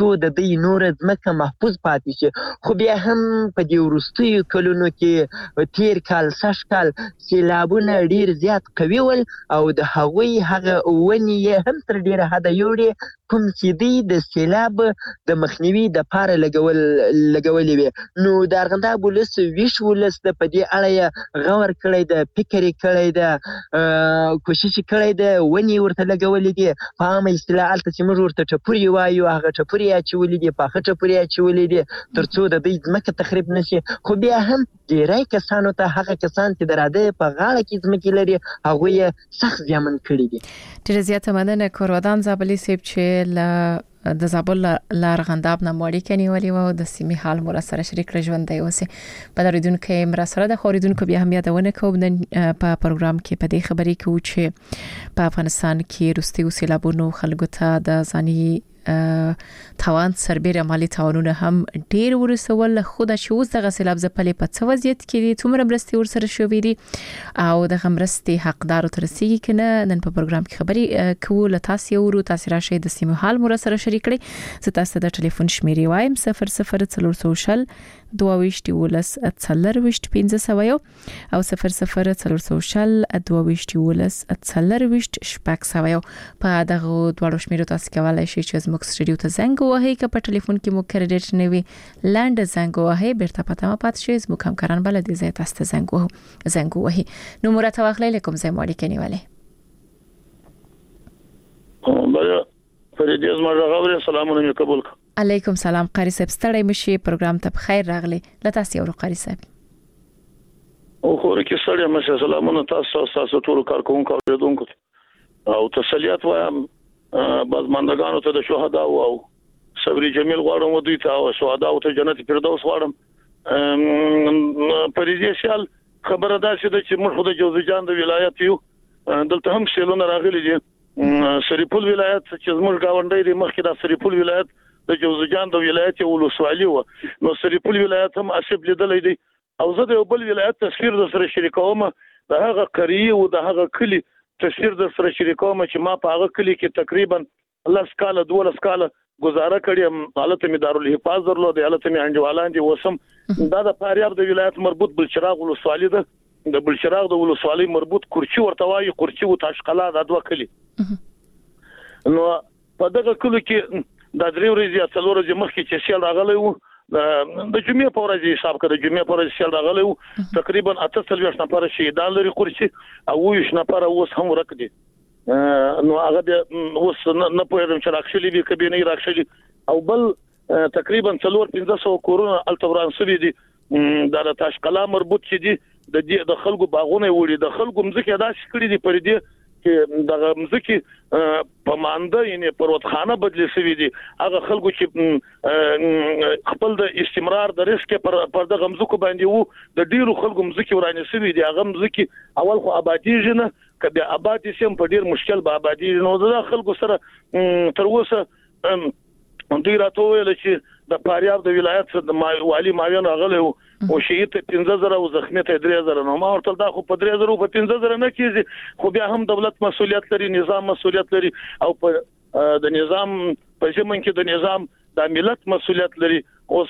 Speaker 7: ابادۍ نور ځمکه محفوظ پاتې شي. خو بیا هم په دې وروستیو کلونو کې تیر کال سږ کال سیلابونه ډیر زیات قوي ول او د هغوی هغه ونې یې هم تر ډیره حده یوړې کوم چې دوی د سیلاب د مخنیوي دپاره لګول لګولې وې. نو د ارغنداب ولس ویښ ولس د په دې اړه یې غور کړی ده، فکر یې کړی ده، کوشش یې کړی ده، ونې ورته لګولې دي. په عامه اصطلاح هلته چې موږ ورته ټپورې وایو، هغه ټپورې یې اچولې دي، پاخه ټپورې یې اچولې دي تر څو د دوی ځمکه تخریب نه شي. خو بیا هم ډیری کسانو ته هغه کسان چې د راده په غاړه کې ځمکې لري هغوی یې سخت زیانمن کړي دي.
Speaker 1: ډېره زیاته مننه کورودان زابلي صاحب چې له د زابل له ارغنداب نه مو اړیکه نیولې وه او د سیمې حال مو راسره شریک کړی. ژوندی اوسئ. په اورېدونکو یې مرسته ده. خو اورېدونکو بیا هم یادونه کوم نن په پروګرام کې په دې خبرې کوو چې په افغانستان کې وروستیو سیلابونو خلکو ته د ځاني توان سربېره مالي توانونه هم ډېر ورسول. خو دا چې اوس دغه سیلاب ځپلې په څه وضعیت کې دي، څومره مرستې ورسره شوې دي او دغه مرستې حقدارو ته رسیږي که نه، نن په پروګرام کې خبرې کوو. له تاسې اورو، تاسې راشئ د سیمو حال مو راسره شریک کړئ. زه تاسو ته د ټلیفون شمیرې وایم: صفر صفر څلور سوه شل دوه ویشت یولس څلرویشت پنځه سوه یو او صفر صفر څلور سوه شل دوه ویشت یولس څلرویشت شپږ سوه یو. په دغه دواړو شمیرو تاسو کولی شئ چې زموږ سټوډیو ته زنګ ووهئ. که په ټلیفون کې مو کریډیټ نه وي لاندې زنګ ووهئ، بیرته په تمه پاتې شئ. زموږ همکاران به له دې ځایه تاسو ته زنګ ووهو زنګ ووهي. نو مو راته واخلئ له کوم ځای مو اړیکه نیولې.
Speaker 8: بله فریدې زما غږ اورئ؟ سلامونه مې قبول کړه.
Speaker 1: علیکم سلام قاری صاحب، ستړی مشي، پروګرام ته بخیر راغلی. له تاسې اورو قاری صاحب.
Speaker 8: او خو کې ستړی مشه. سلامونه تاسو تاسو ټول کارکونکو اوریدونکو او تسلیت وایم بازماندگانو ته د شهدا او صبري جمیل غواړم، دوی ته او شهدا او ته جنت فردوس غواړم. پریزي سیال خبره ده چې موږ خو د جوزجان د ولایت یو، دلته هم سیلونه راغلي دي. سریپول ولایت چې زموږ گاونډی دی، مخکې د سریپول ولایت د جوزجان د ولایت ولسوالي و، نو سریپول ولایت هم اسب لیدلې دی. او زه د بل ولایت تصویر د سره شریکوم، د هغه قریه او د هغه کلی تصویر د سره شریکوم چې ما په هغه کلی کې تقریبا لس کاله دولس کاله گزاره کړم. حالت می دارالحفاظ درلود، حالت می انډوالان دي وسم. دا د فاریاب د ولایت مربوط بلچراغ ولسوالي ده. د بلچراغ د ولسوالۍ مربوط کورچی ورته وایي، کورچی او تاشقلا د دوه کلی. نو په دغه کلو کې د درې ورځې یا څلور ورځې مخکې چې سیل راغلی و، د جمعې په ورځ حساب کړه، د جمعې په ورځ سیل راغلی و، تقریبا اته څلوېښت نفره شهیدان لري کورچی او اووه ویشت نفره اوس هم ورک دي. نو هغه بیا اوس نه پوهېږم چې راکشلي وي که بیا نه راکشلي. او بل تقریبا څلور پنځه سوه کورونه هلته وران شوي دي. دا د تاشقلا مربوط چې دي د دې د خلکو باغونه وړي، د خلکو مځکې داسې کړي دي پر دې چې دغه مځکې په مانده یعنی پروتخانه بدلې شوي دي. هغه خلکو چې خپل د استمرار د ریسک پر پر دغه مځکو باندې وو، د ډیرو خلکو مځکې ورانې شوي دي. هغه مځکې اول خو آبادیږي نه، که بیا آباد شي هم په ډیر مشکل به آبادیږي. نو د خلکو سره تر اوسه دوی راته وویل چې د فاریاب د ولایت د والي معاون راغلی و او شهید ته پنځه زره او زخمي ته درې زره. نو ما ورته دا خو په درې زره او په پنځه زره نه کېږي، خو بیا هم دولت مسؤلیت لري، نظام مسؤلیت لري، او په د نظام په ژمن کې د نظام د ملت مسؤلیت لري. اوس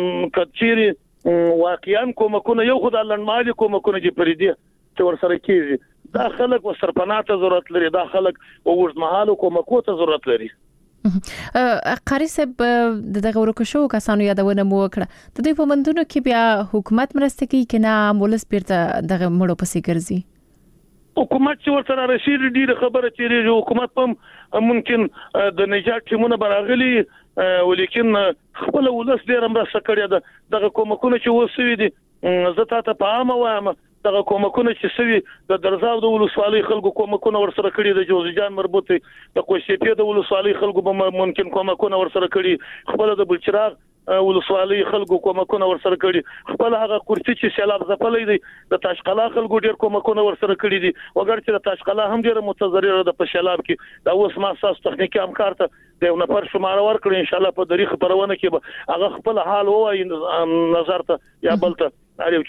Speaker 8: کچېرې واقعا کومکونه یو خو د لنډمهالي کومکونه چې پرې دي چې ورسره کېږي، دا خلک ورسرپناه ته ضرورت لري، دا خلک اوږدمهالو کومکو ته ضرورت لري.
Speaker 1: قاری صاحب د دغه ورکو شوو کسانو یادونه مو وکړه، د دوی په مندونو کې بیا حکومت مرسته کوي که نه ولس بیرته دغه مړو پسې ګرځي؟
Speaker 8: حکومت چې ورته رسیدي ډیره خبره چیرې حکومت هم ممکن د نجات ټیمونه براغلي، ولیکن خپل ولس ډیره مرسته کړې ده. دغه کومکونه چې وسوي دي زه تاسو په عامه وایم، دغه کومکونه چې سوي د درزاو د ولسوالۍ خلکو کومکونه ورسره کړي، د جوزجان مربوط د کوشیپې د ولسوالۍ خلکو به ممکن کومکونه ورسره کړي، خپل د بلچراغ ولسوالۍ خلکو کومکونه ورسره کړي، خپل هغه کورچی چې سیلاب ځپلی دی د تاشقلا خلکو ډیر کومکونه ورسره کړي دي. وګر چې د تاشقلا هم ډیره متضرره ده په سیلاب کې. دا اوس ما تاسو تخنیکی همکار ته د یو نفر شماره ورکړه، ان شاء الله په دریخ پرونه کې به هغه خپل حال وایي نظر ته یا بل ته اړیو چې وو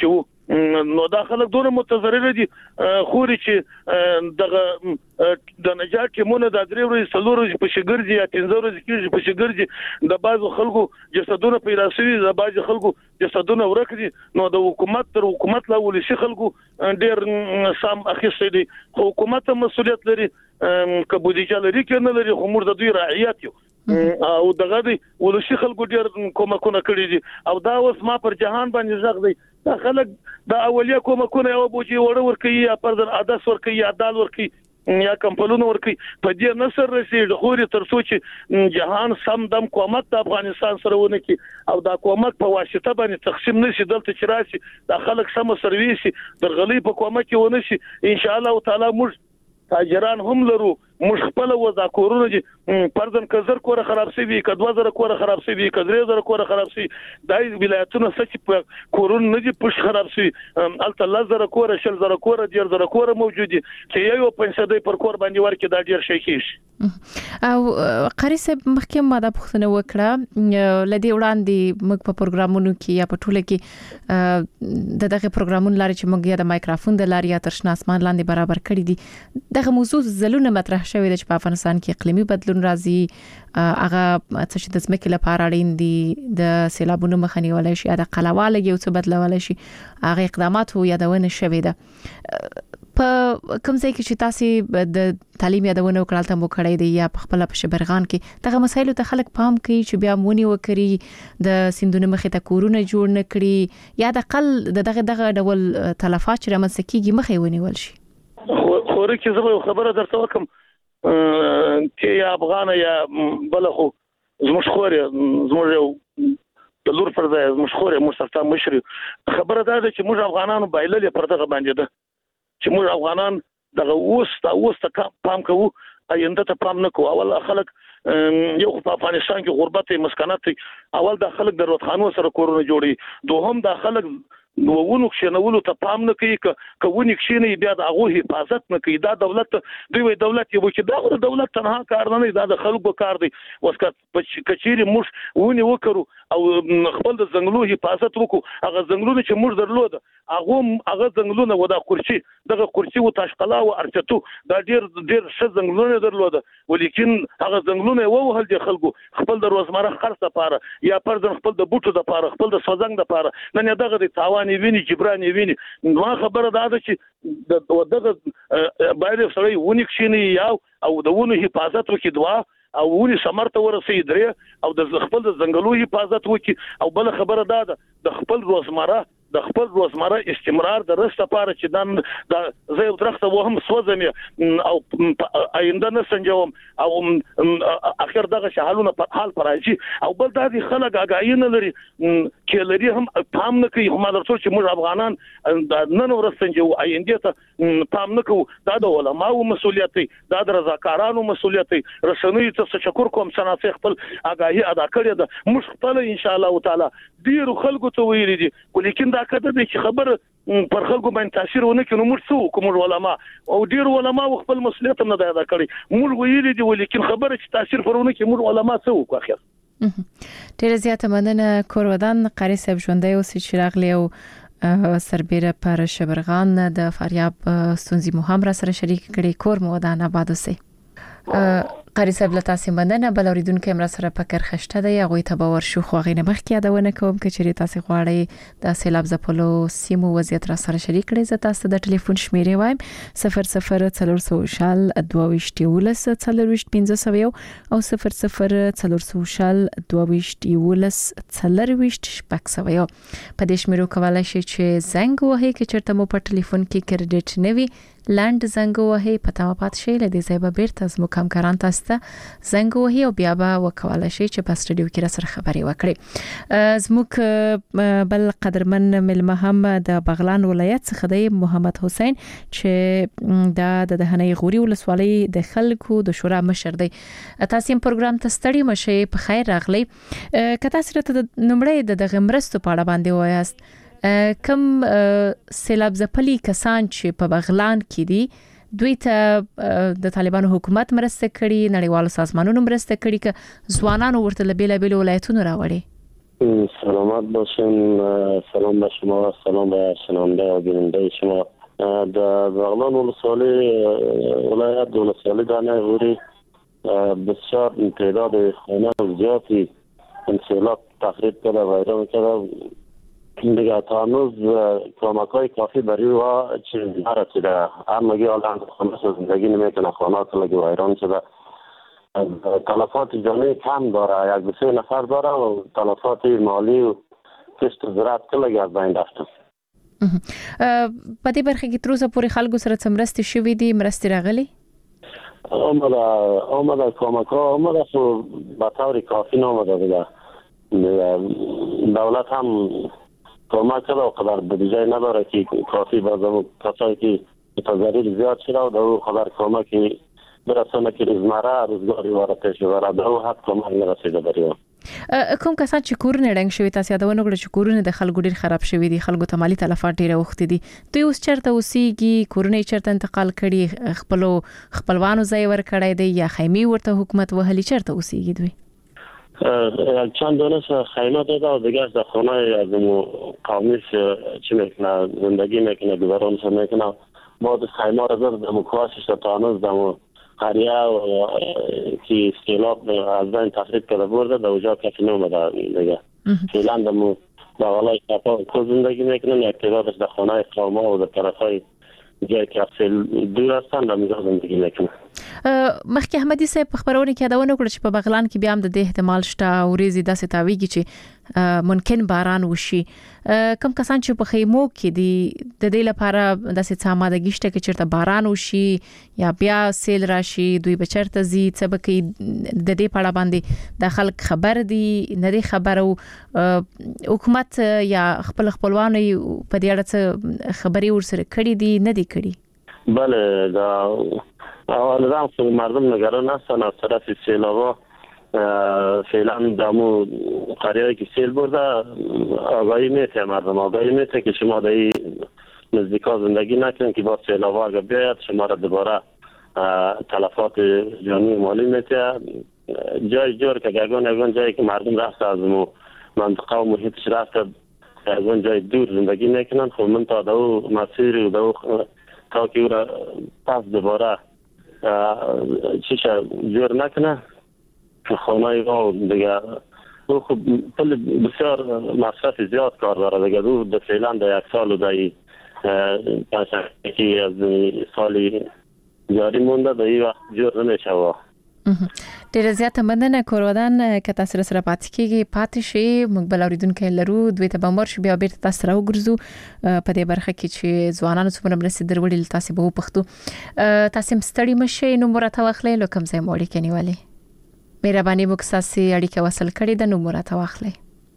Speaker 8: نو دا خلک دونه متضرر دي خوري چې دغه د نجات ټیمونه د درې ورځې څلور ورځې په شګرځي یا پنځه ورځې کې په شګرځي د بعضو خلکو جسدونه پیدا شوي د بعضو خلکو جسدونه ورک دي نو د حکومت تر حکومت لا ولسی خلکو ډیر سم اخیستي دي حکومت مسؤلیت لري کبودیجه لري کنه لري خو موږ د دوی رعایت یو او دغه دی ولسی خلکو ډیر کومکونه کړی دي او دا اوس ما پر جهان باندې ځغ دی دا خلک د اولیه کومکونه یو بوجي وړ ور کوي یا پردن عادت ور کوي یا دال ور کوي یا کمپلونه ور کوي په دې نصر رسید خوري تر څو چې جهان سم دم کومک د افغانستان سره ونه کی او دا کومک په واسطه باندې تقسیم نشي دلته چې راشي د خلک سم سرویس درغلي په کومک ونه شي ان شاء الله تعالی موږ تاجران هم لرو مش خپل وځه کورونه دي پردن کزر کوره خراب سي وي کدو زره کوره خراب سي وي کزر زره کوره خراب سي دای ولایتونه سچ په کورونه نه دي پښ خراب سي الته الله زره کوره شل زره کوره ډیر زره کوره موجود دي چې یو پنځه پر کور باندې ورکه دا ډیر شي کیږي
Speaker 1: او قاری صاحب مخکې ما د پښتنه وکړه لدی وړاندې موږ په پروګرامونو کې یا په ټوله کې د دغه پروګرامونو لاري چې موږ یا د مایکروفون د لاري یا ترشنا اسمان لاندې برابر کړی دي دغه موضوع زلونه مطرح شوی د په افغانستان کې اقلیمي بدلون راځي هغه څه چې د ځمکې لپاره اړین دي د سیلابونو مخه نیول شي د قلواله یو څه بدلول شي هغه اقدامات یادونه شوی ده په کوم ځای کې چې تاسو د تعلیم یادونه وکړل ته مو کړی دی یا په خپل په شبرغان کې دغه مسایلو ته خلک پام کوي چې بیا مونږ وکړي د سندونه مخه ته کورونه جوړ نکړي یا د قل دغه دغه ډول تلفات چې رامنځته کیږي مخه ونیول شي
Speaker 8: خو ورکه زه خبره درته وکم چې یا افغان یا بلخو زموږ خوري زموږ یو د لور پر ځای زموږ خوري مصطفی مشري خبره ده چې موږ افغانانو بایللې پر دغه باندې ده چې موږ افغانان دغه اوس تا اوس ته پام کوو آینده ته پام نه کوو اول خلک یو په افغانستان کې غربت مسکنات اول د خلک د روتخانو سره کورونه جوړي دوهم د خلک نو ونو کښنولو ته پام نه کوي ک ونی کښنی بیا د هغه حفاظت نه کوي دا دولت دوی دولت یو چې دا دولت تنها کار نه دا د خلکو کار دی وسکه کچيري موږ ونی وکړو او خپل د زنګلو حفاظت وکړو هغه زنګلونه چې موږ درلود هغه هغه زنګلونه ودا کورچی دغه کورچی و تاشقلا او ارچتو دا ډیر ډیر ش زنګلونه درلود ولیکن هغه زنګلونه ووهل دي خلکو خپل د روزمره خرڅ لپاره یا پردن خپل د بوټو لپاره خپل د سوزنګ لپاره نه دغه د تاوان ویني جبران ویني نو خبره ده چې د دغه باید سړی ونی کښینی یا او د ونو حفاظت وکړي دوا او ونی سمرته ورسي درې او د خپل د زنګلو حفاظت وکړي او بل خبره ده د خپل روزمره د خپل روزمره استمرار د رسته لپاره چې دان د زه درخته وهم سوځم او آینده نه سنجوم او اخر دغه شحالونه په حال پرایشي او بل د خلک اگاهی نه لري چې لري هم پام نه کوي هم درته چې موږ افغانان نن ورسنجو آینده ته پام نه کوو دا د علماو مسولیت دی دا د رضاکارانو مسولیت دی رسنوي ته شکر کوم صنافي خپل اگاهی ادا کړی ده موږ خپل ان شاء الله تعالی ډیر خلکو ته ویل دي ولیکن دا کده چې خبر پر خلکو باندې تاثیر ونه کړي موږ څو کوم علماء او ډیر علماء خپل مسولیت نه ادا کړی موږ ویل دي ولیکن خبره چې تاثیر پرونه کې موږ علماء څو کو اخر
Speaker 1: ډیر زیاته مننه کور ودان قاری صاحب ژوندۍ اوس چې راغلی او سربېره پر شبرغان د فاریاب ستونزې مو هم را سره شریک کړي کور مو ودان آباد اوسئ قاری صاحب له تاسو مننه بل اوریدونکو هم را سره فکر خشته دی هغه ته باور شو خو غینه مخکې یادونه کوم چې چیرې تاسو غواړئ د سیلاب ځپلو سیمو وضعیت را سره شریک کړئ زه تاسو د ټلیفون شمیرې وایم صفر صفر څلور شال دوه ولس څلور پنځه سوه او صفر صفر څلور شال دوه ولس څلور شپږ سوه په دې شمیرو کولای شئ چې زنګ وهئ چې چرته مو په ټلیفون کې کریډټ نه وي لاند زنګ وهي پتا ما پات شي لدې ځای به بیرته زمو کم کاران تاسو ته زنګ وهي او بیا به وکولای شي چې په سټډیو کې را سره خبري وکړي زمو بل قدرمن ملمه هم د بغلان ولایت څخه دی محمد حسین چې د دهنې غوري ولسوالۍ د خلکو د شورا مشر دی تاسو هم پروګرام ته ستړي مشه په خیر راغلی کته سره ته نمړې د غمرستو په اړه باندې وایاست کم سیلاب ځپلي کسان چې په بغلان کې دي دوی ته د طالبانو حکومت مرسته کړي نړیوالو سازمانونو مرسته کړي ک ځوانانو ورته بیل بیل ولایتونو راوړي
Speaker 9: سلامت باشین. سلام به شما، سلام به شنونده و بیننده شما. در بغلان ولسوالی ولایت ولسوالی دانه غوری بسیار تعداد خانه زیادی انسیلاب تخریب کرده و ویران کرده. دیگه تا هنوز کمک‌های کافی برای ها چیز نرسیده. همگی حالا خانه زندگی نمیکنه، خانه کلگی ویران شده. تلفات جانی کم داره، یک دو سه نفر داره و تلفات مالی و کشت و زراعت کلگی از بین رفته.
Speaker 1: په دې برخه کې تر اوسه پورې خلکو سره څه مرستې شوې دي، مرستې راغلي؟
Speaker 9: آمده آمده کمک‌ها آمده خو به طور کافی نامده دیگه. دولت هم کمک کرده و قدر بودجه نداره که کافی بازم کسایی که تضرر زیاد شده و دو قدر کمکی برسانه که روزمره روزگاری وارد شده دو حد کمک نرسیده برای
Speaker 1: کوم کسان چې کورونه ړنګ شوي، تاسو یادونه کړه چې کورونه د خلکو ډیر خراب شوي دي، خلکو ته مالی تلفات ډیر وخت دي، دوی اوس چیرته اوسېږي؟ کورونه چیرته انتقال کړي؟ خپلو خپلوانو ځای ور کړی دی یا خیمه ورته حکومت وهلي؟ چیرته اوسېږي دوی؟
Speaker 9: چند دانش خیمه داده و دیگه در خانه از قومیش چی میکنه زندگی میکنه، گذرانش میکنه. بعد خیمه را زد دمو کاشش تا هنوز دمو قریه و که سیلاب از بین تخریب کرده برده در اوجا کسی نومده دیگه. فعلا دمو در والای کپا کو زندگی میکنن، یک تعدادش در خانه قومه و در طرف های جایی که اصل دور هستن در میزا زندگی میکنن.
Speaker 1: مخکې احمدي صاحب په خبرونه کې یادونه وکړه چې په بغلان کې بیا هم د دې احتمال شته ورېځې داسې تاویږي چې ممکن باران وشي. کم کسان چې په خیمو کې دي د دې لپاره داسې څه آمادګي شته چې چېرته باران وشي یا بیا سیل راشي، دوی به چېرته ځي، څه به کوي؟ د دې په اړه باندې د خلک خبر دي نه دي خبر او حکومت یا خپل خپلوانو په دې اړه څه خبرې ورسره کړې دي نه دي کړې؟
Speaker 9: بله دا نظام خود مردم نگران هستن از طرف سیلابا. فعلا دامو قریه که سیل برده آگاهی میته، مردم آگاهی میته که شما در این نزدیکا زندگی نکنید که با سیلابا اگر بیاید شما را دوباره تلفات جانی مالی میته. جای جور که گرگان یگان جایی که مردم رفته از منطقه و محیطش رفته یگان جای دور زندگی میکنن. خب من تا دو مسیر و دو تا که او را پس دوباره چیشه جور نکنه خانه ها دیگه او خب پل بسیار مصرف زیاد کار داره دیگه. دو در فعلا در یک سال و در پنجشنبه از سالی جاری مونده در این وقت جور نمیشه. و
Speaker 1: ډیره زیاته مننه کورودان که تاسو سره پاتې کیږي پاتې شي. موږ بل اوریدونکو لرو دوی ته بمر شو بیا بیرته تاسو سره وګرځو په دې برخه کې چې ځوانانو څومره مرسته دروړي تاسو به وپښتو. تاسو مستړی مشه نو مرته واخلې لو کوم ځای موړي کني والی مهرباني وکړئ اړیکه وصل کړئ د نو مرته واخلې.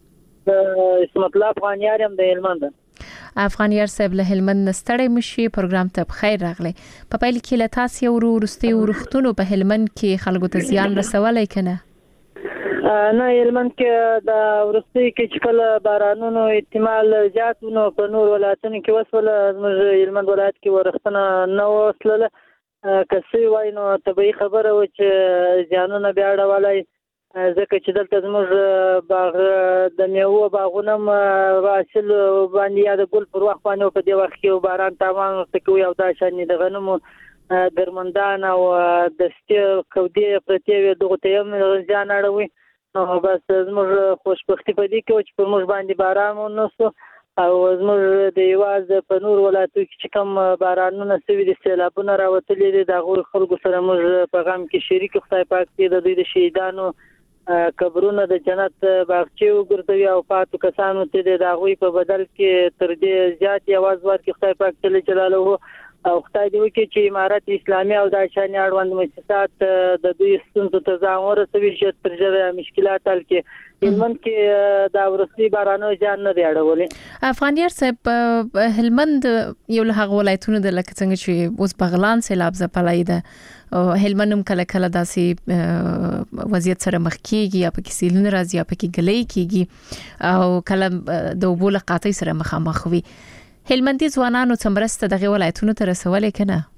Speaker 10: اسمت الله افغانیار هم د هلمند.
Speaker 1: افغانیار صاحب له هلمند نستړی مشي پروګرام ته بخیر راغلی. په پیل کې له تاسو یو ورستي ورختونو په هلمند کې خلکو ته زیان رسولای کنه؟
Speaker 10: نه هلمند کې د ورستي کې چې کله بارانونو احتمال زیاتونو په نور ولایتونو کې وسول، زموږ هلمند ولایت کې ورختنه نه وسله. کسي وای نو طبيعي خبره و چې ځانونه بیا اړولای ځکه چې دلته زموږ باغ د میوه باغونه حاصل باندې یا د ګل پر وخت باندې په دې وخت کې باران تمام تکوي او دا شان د غنمو درمندان او د ستې کودې پرتیوي دغه ته هم ځان اړوي. نو بس زموږ خوشبختی په دې کې چې پر موږ باندې باران ونوسو او زموږ د یواز په نور ولایتو کې چې کوم بارانونه سوي دي سیلابونه راوتلي دي د غوړ خلکو سره موږ په غم کې شریک خدای پاک دې د دوی د شهیدانو قبرونه د جنت باغچې وګرځوي او پاتو کسانو ته د هغوی په بدل کې تر دې زیات یواز ورکړي خدای پاک جل جلاله. او خدای دې وکړي چې امارت اسلامي او د شان اړوند مؤسسات د دوی ستونزو ته ځان ورسوي چې تر ژبه مشکلات حل کړي. هلمند کې دا ورسي بارانو ځان نه دی اړولې.
Speaker 1: افغانیار صاحب هلمند یو له هغه ولایتونو د لکه څنګه چې اوس بغلان سیلاب ځپلای ده، هلمند هم کله کله داسې وضعیت سره مخ کیږي یا پکې سیلونه راځي یا پکې ګلې کیږي او کله د اوبو له قاطۍ سره مخامخ وي. هلمندي ځوانانو څومره دغه ولایتونو ته رسولې کنه؟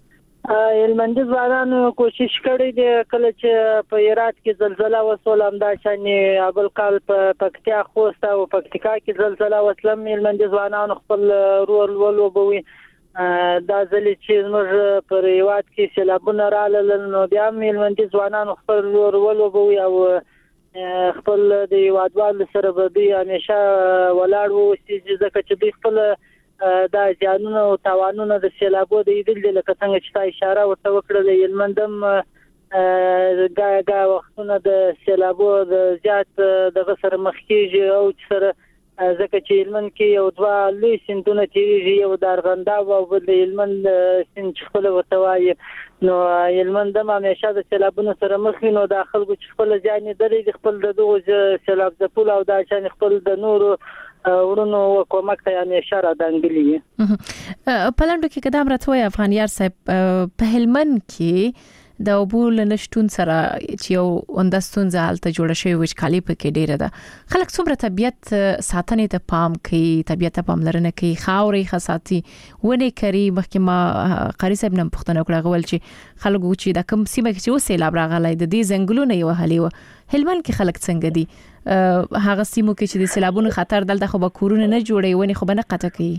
Speaker 10: هلمند ځوانانو کوشش کړی دی کله چې په هرات کې زلزلہ وسول همدا شانې ابل کال په پکتیا خوست او پکتیکا کې زلزلہ وسلم هلمند ځوانانو خپل رول ولوبوي دا ځلې چې موږ پر هیواد کې سیلابونه راغلل نو بیا هلمند ځوانانو خپل رول ولوبوي او خپل د هیوادوالو سره به دوی همیشه ولاړ وو ځکه چې دوی خپل دا ځانونه او توانونه د سیلابو د ایدل لکه څنګه چې تا اشاره ورته وکړه هلمندم ګا وختونه د سیلابو د زیات د سره مخ کېږي او سره ځکه چې هلمند کې یو دوه لوی سیندونه تیریږي یو د ارغنداب او بل د هلمند سیند چې خپل ورته وایي نو هلمند هم همیشه د سیلابونو سره مخ وي نو د خلکو چې خپل ځان یې درې خپل د دغو سیلاب ځپلو او دا شان خپل د نورو ورونو کومک ته همیشه را دانګلي
Speaker 1: په لنډو کې قدم راټوي افغانیار صاحب په هلمند کې د اوبول نشټون سره چې یو اندستونځه حالت جوړ شوی وچ خالی پکې ډیره ده خلک څومره طبيعت ساتنې ته پام کوي طبيعت ته پاملرنه کوي خاورې خاصاتي ونه کوي مخکې ما قاری صاحب نن پښتنه کړه غول چې خلکو چې د کوم سیمه کې چې وسیلاب راغلی د دې زنګلونه یو حالي و هلمند کې خلک څنګه دي هغه سیمو کې چې د سیلابونو خطر دلته خو به کورونه نه جوړي ونه خو به نه قطع کوي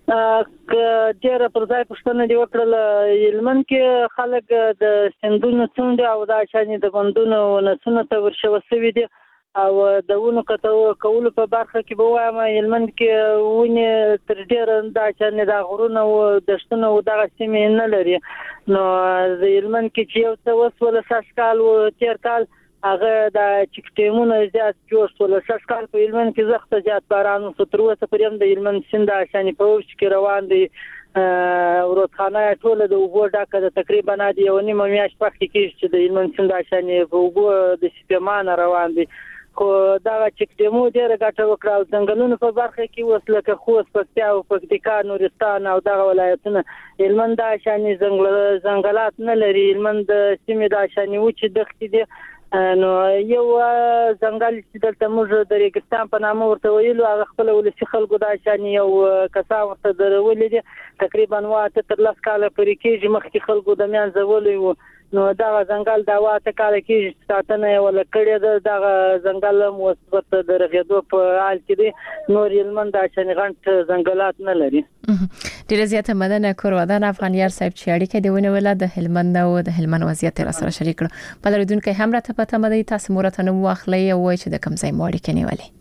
Speaker 10: ډېر پر ځای پښتنه دی وکړل هلمند کې خلک د سندونو څنډه او د شانې د بندونو نسونه ته ورشوسوي دي او د ونو کته کول په برخه کې به وایم هلمند کې ونی تر ډېر د شانې د غرونو او دشتونو او دغه سیمې نه لري نو د هلمند کې چې یو څه وسول ساسکال او تیر کال هغه د چکټیمونو زیات جوړ شول شش کال په هلمند کې زخته زیات باران او تر اوسه پرېم د هلمند سیند شانې په وښ کې روان دي ورځخانه ټوله د اوبو ډکه د تقریبا د یو نیمه میاشت وخت کې چې د هلمند سیند شانې په اوبو د سپېمان روان دي خو دا چکټیمو ډېر ګټه وکړه او څنګهلونو په برخه کې وسله که خوست پکتیا او پکتیکا نورستان او دغه ولایتونه هلمند شانې ځنګل ځنګلات نه لري هلمند سیمه د شانې و چې دښتې دي نو یو ځنګل چې دلته موږ د ریګستان په نامه ورته ویلو هغه خپل ولسی خلکو دا شانې یو کسا ورته درولې دي تقریبا واته تر لاس کاله پرې کېږي مخکې خلکو د میان زولې وو نو دا ځنګل دا واته کاله کېږي ساتنه ولا کړی دا د ځنګل مثبت درغېدو په حال کې دي نور هلمند دا شانې غنټ ځنګلات نه لري
Speaker 1: ډیره زیاته مننه کورودان افغانیار صاحب چې اړیکه دی ونیول د هلمند او د هلمند وضعیت را سره شریک کړ په لریدونکو هم راته پته مده تاسو مرته نو واخلې او چې د کم ځای مو اړیکه نیولې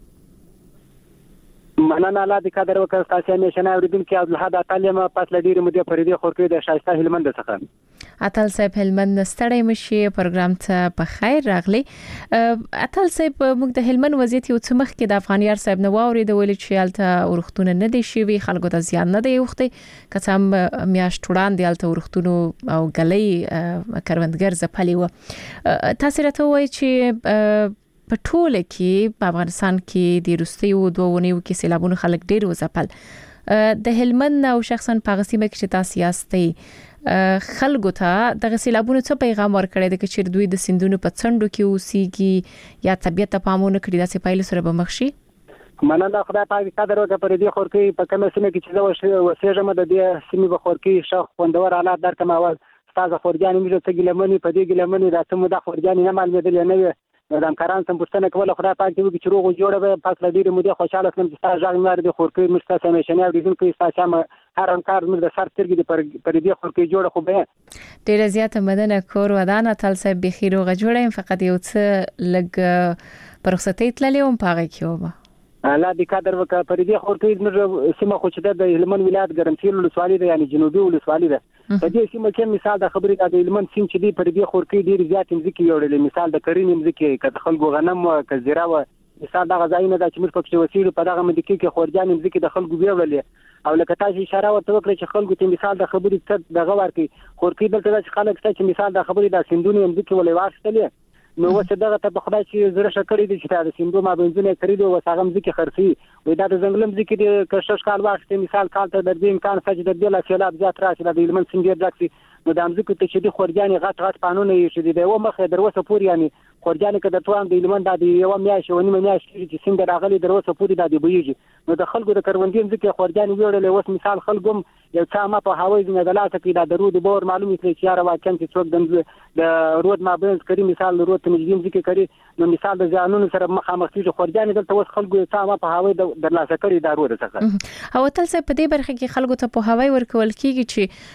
Speaker 2: مننه الله دې قدر وکړ تاسو نشنه اوریدونکو عبدالحد تعلیم پاس لډیر مودې پرې خورکې د شایسته هلمند څخه
Speaker 1: اتل صاحب هلمند ستړی مشي پروګرام ته په خیر راغلی اتل صاحب موږ د هلمند وضعیت یو څه مخ کې د افغانیار صاحب نو اورید ول چې الته ورختونه نه دي شي خلکو ته زیان نه دی وختي کڅم میاشت وړاندې الته ورختونو او غلې کروندګر زپلی و تاسو راته وایي چې په ټوله کې په افغانستان کې د روسي او دوونیو کې سیلابونو خلک ډیر وځپل د هلمند او شخصا په غسیمه کې چې تاسو یاستئ خلکو ته د سیلابونو څه پیغام ورکړی د چې دوی د سندونو په څنډو کې اوسېږي یا طبيعت ته پامونه کړی داسې پایله سره به مخ شي
Speaker 2: مننه خدای پاک قدر وکړي پر دې خورکې په کومه سیمه کې چې وسېږم د دې سیمې په خورکې شخ خوندور حالات درکم اول تازه خورجانې موږ ته ګلمنې په دې ګلمنې د سمو د خورجانې نه معلومېدل نه وي د امکاران سم پښتنه کوله خدای پاک دې چې روغ جوړه به پاس لډیر مودې خوشاله سم چې تاسو ځای مار دې خورکې مشته سم شنه اوریدل کوي تاسو هم هر انکار موږ د سر ترګې پر پر دې خورکې جوړه خو به
Speaker 1: ډیر زیاته مدنه کور ودانه تل صاحب بخیر او جوړه فقط یو څه لګ پرخصتې تللې هم پاره کېوبه
Speaker 2: الله دې قدر وکړه پر دې خورکې موږ سیمه خو چې د هلمند ولایت ګرمسیر ولسوالۍ ده یعنی جنوبي ولسوالۍ ده په دې سیمه کې مثال د خبرې د هلمند سیند چې دی پر دې خورکې ډیر زیات مزکی یوړل مثال د کرین مزکی کله خلکو غنم او کزیرا و مثال دغه ځایونه د چې موږ پکې وسیله په دغه مدکی کې خورجان مزکی د خلکو ویولې او لکه تاسو اشاره ورته وکړه چې خلکو ته مثال د خبرې څه دغه ورکی خورکې دلته چې خلک ته چې مثال د خبرې د سندونو مزکی ولې واخلې نو وڅ دغه ته خدای چې زړه شکړې دي چې د سندو ما بنځونه کړې دي او څنګه مزکی خرسي وې دا د ځنګل مزکی د کشش کال واخته مثال کال ته د دې امکان سچ د دې لا سیلاب زیات راشي د هلمند سیند ډاکسي نو د امزکو ته چې د خورجانې غټ غټ قانون یې شې دی و مخه دروسه پوری یعنی خورجانې کده توان د هلمند د یو میاشت او نیمه میاشت چې څنګه راغلي دروسه پوری د دی بيږي نو د خلکو د کروندې ځکه خورجان ویړل اوس مثال خلکو یو څه ما په هوایي ځنګلات کې د درود بور معلومه کړی چې یاره واکن چې څوک د رود مابین کړي مثال د رود تمجین ذکر کړي نو مثال د ځانونو سره مخامخ کیږي خورجان دلته اوس خلکو یو څه ما په هوایي د لاسه کړی د رود څخه
Speaker 1: او تل څه په دې برخه کې خلکو ته په هوایي ورکول کیږي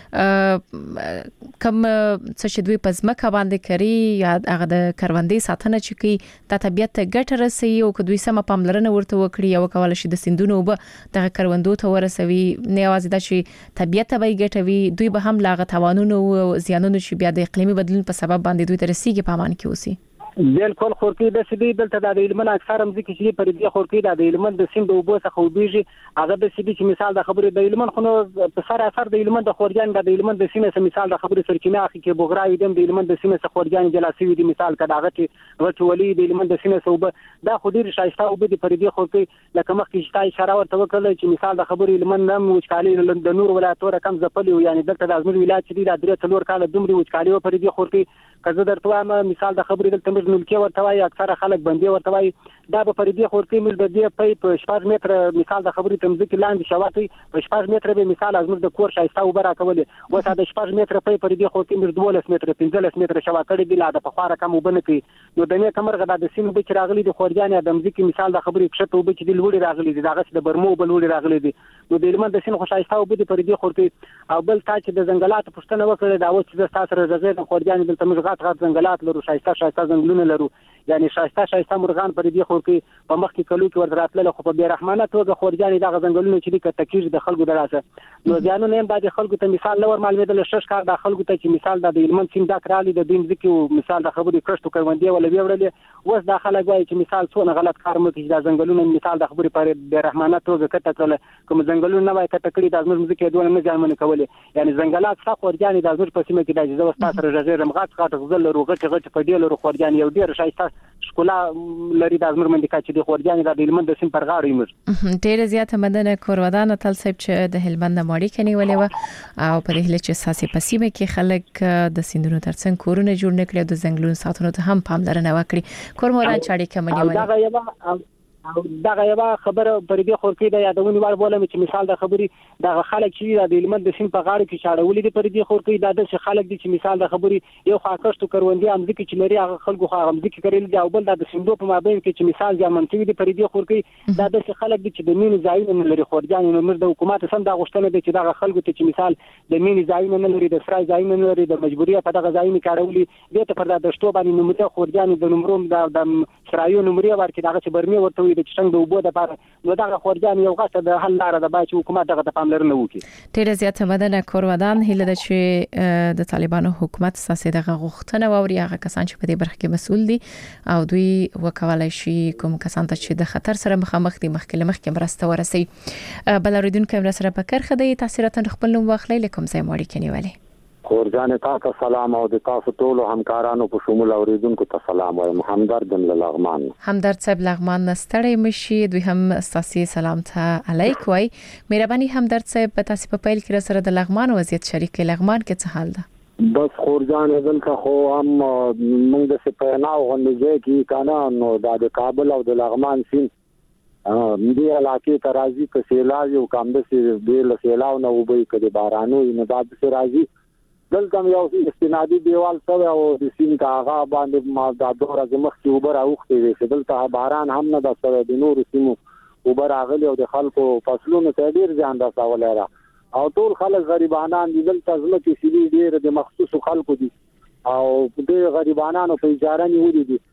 Speaker 1: چې کم څه چې دوی په ځمکه باندې کوي یا هغه د کروندې ساتنه چې کوي د طبيعت ته ګټه رسوي او که دوی سم پاملرنه ورته وکړي او کولای شي د سیندونو وب د کروندو ته ورسوي نه یوازې د چې طبيعت به ګټوي دوی به هم لاغه توانونه او زیانونه چې بیا د اقلیمي بدلون په سبب باندې دوی ترسيږي په امان کې اوسي
Speaker 2: بالکل خورکی د سیدی دلته د ایلمن اکثر هم ځکه چې پر دې خورکی د ایلمن د سیند او بو څخه وبېږي هغه د سیدی چې مثال د خبرې د ایلمن خو په سر اثر د ایلمن د خورجان د ایلمن د سیمه مثال د خبرې سرچینه اخی کې بوغراوي د ایلمن د سیمه څخه خورجان جلاسي وي د مثال کډاغه چې ورټولي د ایلمن د سیمه صوبه دا خو ډیر شایسته او د پر دې خورکی لکه مخکې چې اشاره ورته وکړل چې مثال د خبرې ایلمن نم وچکالي د نور ولایتو رقم زپلی یعنی دلته د ازمیر ولایت چې د درې څلور کال دومره وچکالي پر دې خورکی کزه درته وایم مثال د خبرې دلته موږ نلکې ورته وایي اکثره خلک باندې ورته وایي دا په پردي خورتي مل د دې په شپږ متر مثال د خبرې تم ځکه لاندې شواطئ په شپږ متر به مثال ازمر د کور شایسته وبره کولې وته د شپږ متر په پردي خورتي مل دولس متر پنځلس متر شواطئ دی لا د پخواره کم وبنه کوي نو د نه کمرغه د سیمه به راغلي د خورجان ادم ځکه مثال د خبرې کښته وب چې د لوړي راغلي دي دغه د برمو بل لوړي راغلي دي نو د علم د سین خو شایسته وب د پردي خورتي او بل تا چې د ځنګلات پښتنه وکړه دا و چې د تاسو رضا د خورجان د تمز غاټ غاټ ځنګلات لرو شایسته شایسته ځنګلونه لرو یعنی شایسته شایسته مرغان پر دې خور کې په مخ کې کلو کې ورتراتله خو په بیر رحمانه توګه خورجان دغه ځنګلونه چې د تکیج د خلکو دراسه نو ځانو نه بعد خلکو ته مثال لور معلومات له شش کار د خلکو ته چې مثال د علم سیم دا کرالی د دین ځکه مثال د خبرې کښتو کوندې ولا ویوړل وس د خلک وایي چې مثال څونه غلط کار مو کې د ځنګلونه مثال د خبرې پر بیر رحمانه توګه کته کړل کوم ځنګلونه نه وای کته کړی د ازمر ځکه دوه نه ځامن کولې یعنی ځنګلات څخه خورجان د ازمر په سیمه کې د اجازه وستا سره رغیر مغات غاټ غزل روغه غټ په ډیل رو خورجان یو ډیر شایسته شکولا لري د ازمر منډه چې د خورجان د هلمند د سیم پر غاړه یمر
Speaker 1: ډیره زیاته مدنه کورودان تل صاحب چې د هلمند ماړی کني ولې و او په دې چې ساسي پسیمه کې خلک د سیندونو ترڅنګ کورونه جوړ نکړي د زنګلونو ساتنو ته هم پاملرنه وکړي کورموران چاړي کمنی ولې
Speaker 2: دا یو او دغه یو خبره پر دې خورکی د یادونې وړ بولم چې مثال د خبرې د خلک چې د هلمند د سیم په غاړه کې شاړولې دي پر دې خورکی د د خلک دي چې مثال د خبرې یو خاصه کروندې هم ځکه چې لري هغه خلکو خو هم ځکه کړل دي او بل د سیندو په مابین کې چې مثال ځمن چې دي پر دې خورکی د د خلک دي چې د مين ځایونه لري خورجان نو موږ د حکومت سم د غوښتنه دي چې دغه خلکو ته چې مثال د مين ځایونه نه لري د سرای ځایونه نه لري د مجبوریت په دغه ځایونه کارولې دي ته پر د شتو باندې نمره خورجان د نمروم د سرایو نمره ورکې دغه چې برمي ورته وي د څنګه د وبو نو دغه خورجان یو غاټه د حل لار د باچ حکومت دغه پاملرنه وکړي
Speaker 1: ډیره زیاته مدنه کورودان هله د چې د طالبانو حکومت ساسي دغه غوښتنه ووري هغه کسان چې په دې برخه کې مسؤل دي او دوی وکولای شي کوم کسان ته چې د خطر سره مخامخ دي مخکې مخکې مرسته ورسي بل اوریدونکو هم سره په کرخه دی تاثیرات خپل نوم واخلې لکم ځای ماړي کني ولې
Speaker 11: خورجان تاسو سلام او د تاسو ټول همکارانو په شمول اوریدونکو ته سلام وایم همدرد لغمان
Speaker 1: همدرد صاحب لغمان نستړی مشي دوی هم اساسي سلام ته الیک وای مهرباني همدرد صاحب تاسو په پیل کې سره د لغمان وضعیت شریک لغمان کې څه حال ده
Speaker 11: بس خورجان دلته خو هم موږ د سپینا او غندځي کې کانا نو د کابل او د لغمان سین دې علاقې ترازی په سیلاب یو کم د سیل سیلاو نو وبې کړي بارانو نه د سرازی دلته یو استنادي دیوال سره او د سین کاغه باندې ما د دوره زمخ کې وبر اوختي وي چې دلته باران هم نه د سره د نور سیمو وبر اغلی او د خلکو فصلونو ته ډیر ځان رسولای را او ټول خلک غریبانان دي دلته ځمکې سړي ډیر د مخصوص خلکو دي او د غریبانو په اجاره نیولې دي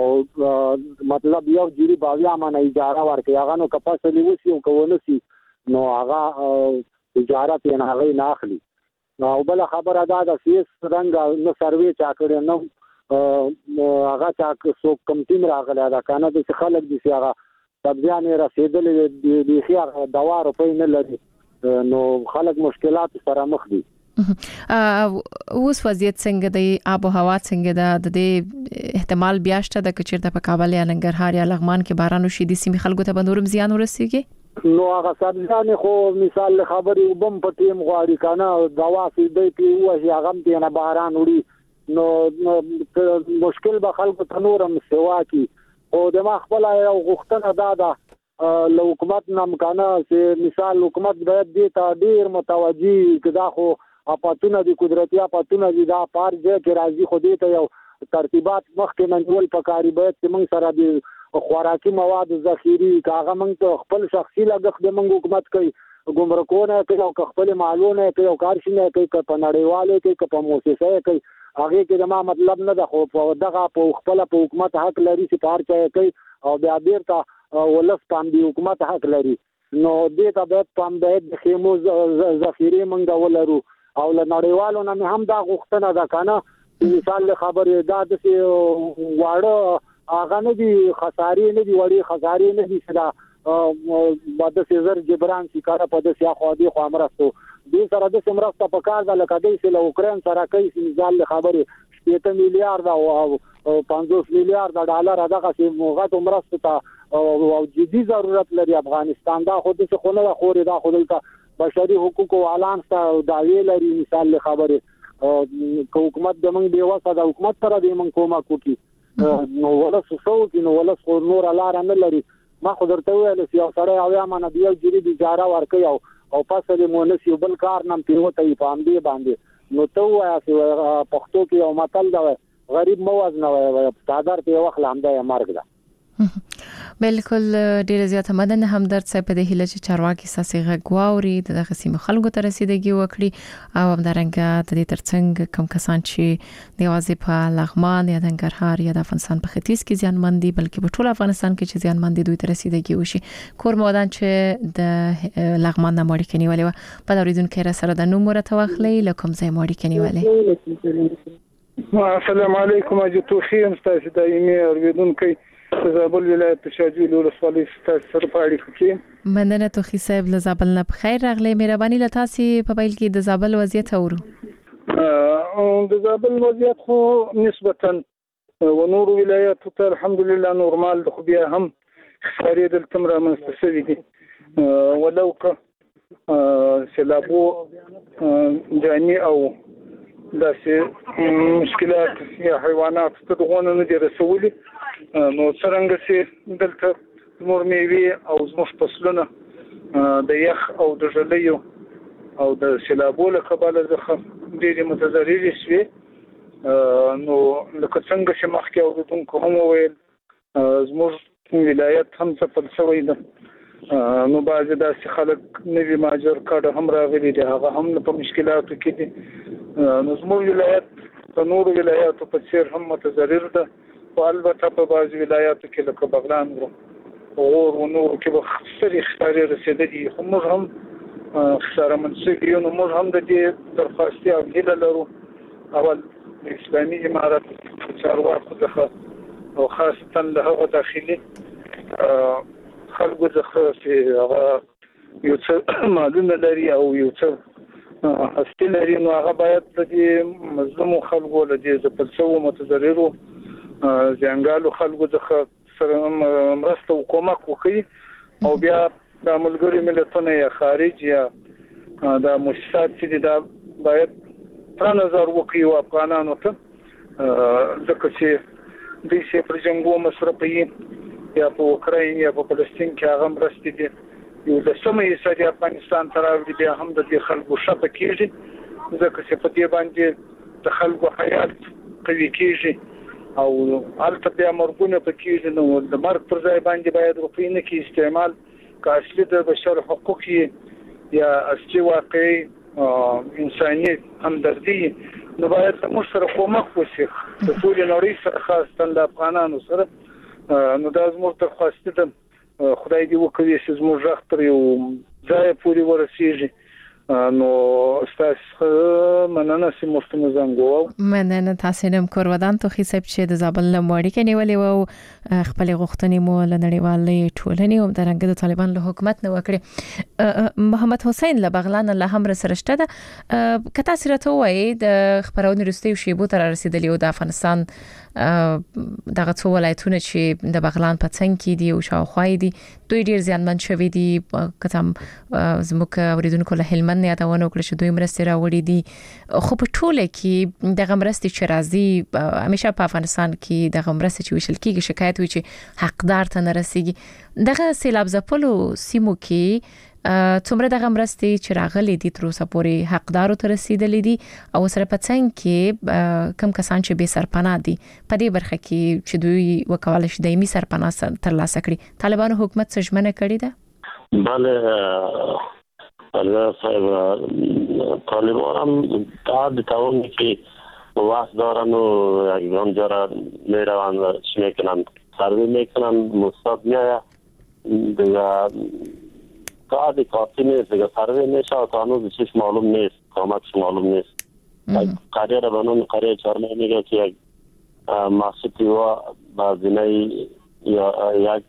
Speaker 11: او مطلب یو جری باویا مانه اجاره ورکړي هغه نو کپاسلی وسی او کوونه سي نو هغه اجاره په نه غي نه اخلي نو بل خبره دا د سیس رنګ نو سروي چا کړی نو هغه چا څو کم تیم راغلی دا کنه د خلک دي چې هغه تبځانې رسیدلې دي خو دوا روپې نه لري نو خلک مشکلات سره مخ دي
Speaker 1: اوس وضعیت څنګه دی آب او هوا څنګه ده د دې احتمال بیا شته د کچیر د پکابل یا ننګرهار یا لغمان کې باران وشي د سیمې خلکو ته بنورم زیان ورسیږي
Speaker 11: نو هغه سبزانه خو مثال خبري وبم پټیم غواړي کنه دوا سي دی کې وځي هغه ته نه باران وړي نو مشکل به خلکو تنورم سوا کی او د ما خپل یو غوښتنه دا ده له حکومت نامکانه چې مثال حکومت باید دې ته ډیر متوجي کدا خو اپاتونه دي قدرتي اپاتونه دي دا پارځه کې راځي خو دې ته یو ترتیبات مخکې منول پکاري باید چې موږ سره د خوراکي مواد ذخیره کاغه موږ ته خپل شخصي لګښت د موږ حکومت کوي ګمرکونه کوي او خپل معلومه کوي او کارشنه کوي په نړیواله کې په موسسه کوي هغه کې د ما مطلب نه ده خو په دغه په خپل په حکومت حق لري چې پارچا کوي او بیا بیرته ولس پام دی حکومت حق لري نو دې ته باید پام باید د خیمو ذخیره موږ ولرو او له نړیوالو نه هم دا غوښتنه ده کنه مثال خبرې دا د واړه هغه نه دي خسارې نه دي وړي خسارې نه دي صدا بعد سیزر جبران چې کار په دې سیا خو دې خو امرستو دې سره د سمرسته په کار د لکه دې سره اوکرين سره کوي مثال خبرې شپږ میلیارډ او پنځوس میلیارډ ډالر دغه چې موږ عمرسته ته او جدي ضرورت لري افغانستان دا خو دې خو نه خوري دا خو دلته بشري حقوق او اعلان ته داوی لري مثال خبرې حکومت د موږ دی وسه د حکومت سره د موږ کومه کوي نو ولا سوسو کې نو ولا خو نور لار نه لري ما خو درته ویل چې یو سړی او یا مانه دی جری دی جاره ورکي او او پاسه د مونږ یو بل کار نام پیوته یې پام دی باندې نو ته وایې چې پښتو کې یو متل دا غریب موز نه وایي صادر په وخت لامده مرګ ده
Speaker 1: بالکل ډیر زیات مدن همدرد صاحب په دې هله چې چارواکي ساسي غواوري د قسم خلکو ته رسیدګي وکړي او همدارنګه د دې ترڅنګ کم کسان چې د واځي په لغمان یا د ننګرهار یا د افغانستان په ختیځ کې ځانمندي بلکې په ټول افغانستان کې چې ځانمندي دوی ته رسیدګي وشي کور مودان چې د لغمان نه مړی کني ولې په اوریدونکو را سره د نوم مرته واخلي لکم ځای مړی کني ولې
Speaker 4: السلام علیکم اجتو خیم ستاسو دایمي اوریدونکو زابل ولایت شاجوی ولسوالۍ سره په اړیکه کې
Speaker 1: مننه توخی صاحب له زابل نه بخیر راغلی مهرباني له تاسو په پیل کې د زابل وضعیت اورو
Speaker 4: او د زابل وضعیت خو نسبتا و نور ولایت ته الحمدلله نورمال خو بیا هم خسارې د تمره منستسوي دي ولو که سیلابو جاني او داسې مشکلات یا حیوانات ته دغونه نه دي رسولي نو څنګه چې دلته نور میوه او زموږ فصلونه د یخ او د ژلیو او د سیلابو له کبله ځخه ډېر متضرر شي نو لکه څنګه چې مخکې اوریدونکو هم وویل زموږ ولایت هم څپل شوی ده نو بعضې داسې خلک نوي ماجر کاډه هم راغلي دي هغه هم په مشکلاتو کې دي نو زموږ ولایت د نورو ولایاتو په څېر هم متضرر ده او البته په بعض ولایاتو کې لکه بغلان غور و نور کې به سترې خسارې رسېدلي خو موږ هم خساره منسوب یو نو موږ هم د دې درخواستي او هیله لرو اول د اسلامي امارت چارواکو څخه او خاصتا له هغه داخلي خلکو څخه چې هغه یو څه معلومه لري او یو څه هستی لري نو هغه باید د دې مظلومو خلکو له دې ځپل شوو متضررو ځنګالو خلکو څخه سره مرسته او کومک وکړي او بیا د ملګري ملتونو یا خارج یا د مؤسسات چې دا باید په نظر وکړي او افغانانو ته ځکه چې د شي پر جنگو مصرفي یا په اوکراین یا په فلسطین کې هغه مرستې دي یو د سمې سړي افغانستان تراوی بیا هم د خلکو شپه کېږي ځکه چې په دې باندې د خلکو حیات قوي کېږي او البته بیا مرګونه پکې نو د مرګ پر ځای باندې باید روپی نه کې استعمال کاصلي د بشر حقوق یا اصلي واقعي انساني همدردي نو باید موږ سره کومک وشي د ټول نړۍ سره خاصه د افغانانو سره نو دا زموږ درخواست ده خدای دې وکړي چې زموږ غږ تر یو ځای پورې ورسیږي نو تاسو مننه چې مستمو زنګو
Speaker 1: مننه تاسو نم کور ودان تو خیسب چې د زابل لمړی کې نیولې وو خپل غوښتنې مو لنړیوالې ټولنې او درنګ د طالبان له حکومت نه وکړي محمد حسین له بغلان له هم سرشته ده کته سرته وای د خبرونه رستي شیبو تر رسیدلی او د افغانستان دغه څو ولایتونه چې د بغلان په څنګ کې دي او شاوخوا دي دوی ډیر ځانمن شوي دي کتم زموږ اوریدونکو له هلمند طالبان یادونه وکړه چې دوی مرستې راوړي دي خو په ټوله کې د مرستې چې راځي همیشه په افغانستان کې د مرستې چې وشل کېږي شکایت وي چې حقدار ته نه رسیږي دغه سیلاب ځپلو سیمو کې څومره د مرستې چې راغلي دي تر اوسه پورې حقدارو ته رسیدلې دي او سره په څنګ کې کم کسان چې به سرپناه دي په دې برخه کې چې دوی وکولای شي دایمي سرپناه ترلاسه کړي طالبانو حکومت څه ژمنه کړې ده؟
Speaker 9: بله الله صاحب طالبان هم تعهد تاون که وقت دارن و اونجا را میروند و چی میکنن سروی میکنن مستاد میآید دیگه تعهد کافی نیست دیگه سروی میشه و هنوز چیش معلوم نیست کامکش معلوم نیست قریه را بنون قریه چارمه میگه که یک مسجدی و بازینه یا یک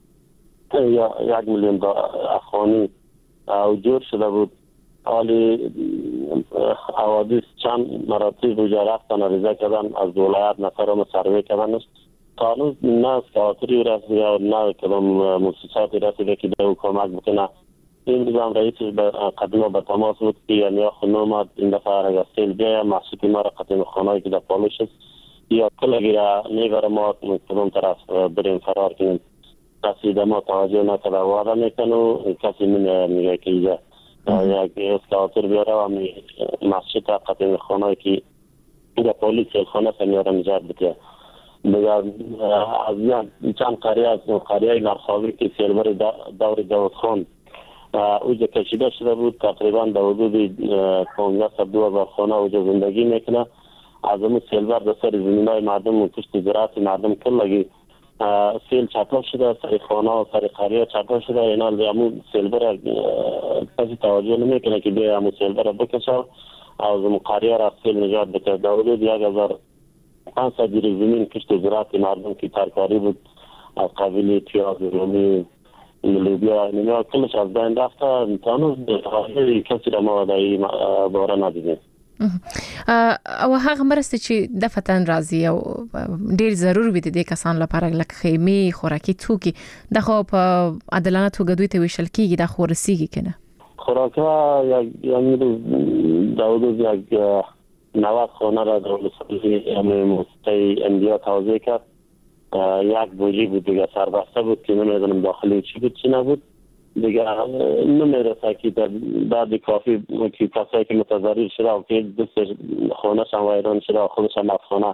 Speaker 9: یا یک میلیون افغانی او جور شده بود حالی حوادث چند مراتب روجا رفتن عریضه کردن از ولایت نفر هم سروی کردن تا هنوز نه سکاتری رسیده و نه کدام مؤسساتی رسیده که به کمک بکنه این دیگه رئیس قدیما به تماس بود که یعنی خانومت این دفعه اگر سیل بیایه محصولی ما را قدیم خانهایی که در پالوش است یا کلگی را نیبر ما کدام طرف بریم فرار کنیم کسی در ما توجه نکرده وعده میکنه و کسی میگه که اینجا یک اسکاتر بیاره و مسجد قدیم خانهایی که در پالیس خانه سمیاره نجات بده دیگر از چند قریه از قریه نرخاوی که سیلبر دور داود خان اوجا کشیده شده بود تقریبا در حدود پانزده صد و خانه اوجا زندگی میکنه از اون سیلبر در سر زمین های مردم و کشت زراعت مردم کلگی سیل چطور شده سر خانه و سر قریه چطور شده اینا همون سیلبر کسی توجه نمیکنه که بیا همون سیلبر بکشه از اون قریه را سیل نجات بده در حدود یک هزار پانصد جری زمین کشت زراعت مردم کی ترکاری بود از قبیل پیاز رومی لوبیا اینا کلش از بین رفته تانوز به کسی را ما دایی باره ندیدیم
Speaker 1: او هغه مرسته چې د فتن راځي او ډیر ضرور وي د کسان لپاره لکه خیمه خوراکي توکي د خو په عادلانه توګه دوی ته وشل کیږي د خورسيږي کنه
Speaker 9: خوراکا یعنی د حدود یک نود خانه را در ولسوالی مستی اندیا توزیع کرد یک بوجی بود دیگه سربسته بود که نمیدونم داخلی چی بود چی نبود دیگه نمیرسه که در بعد کافی که کسایی که متضرر شده و که دست خانه شن ویران شده و خودش هم خانه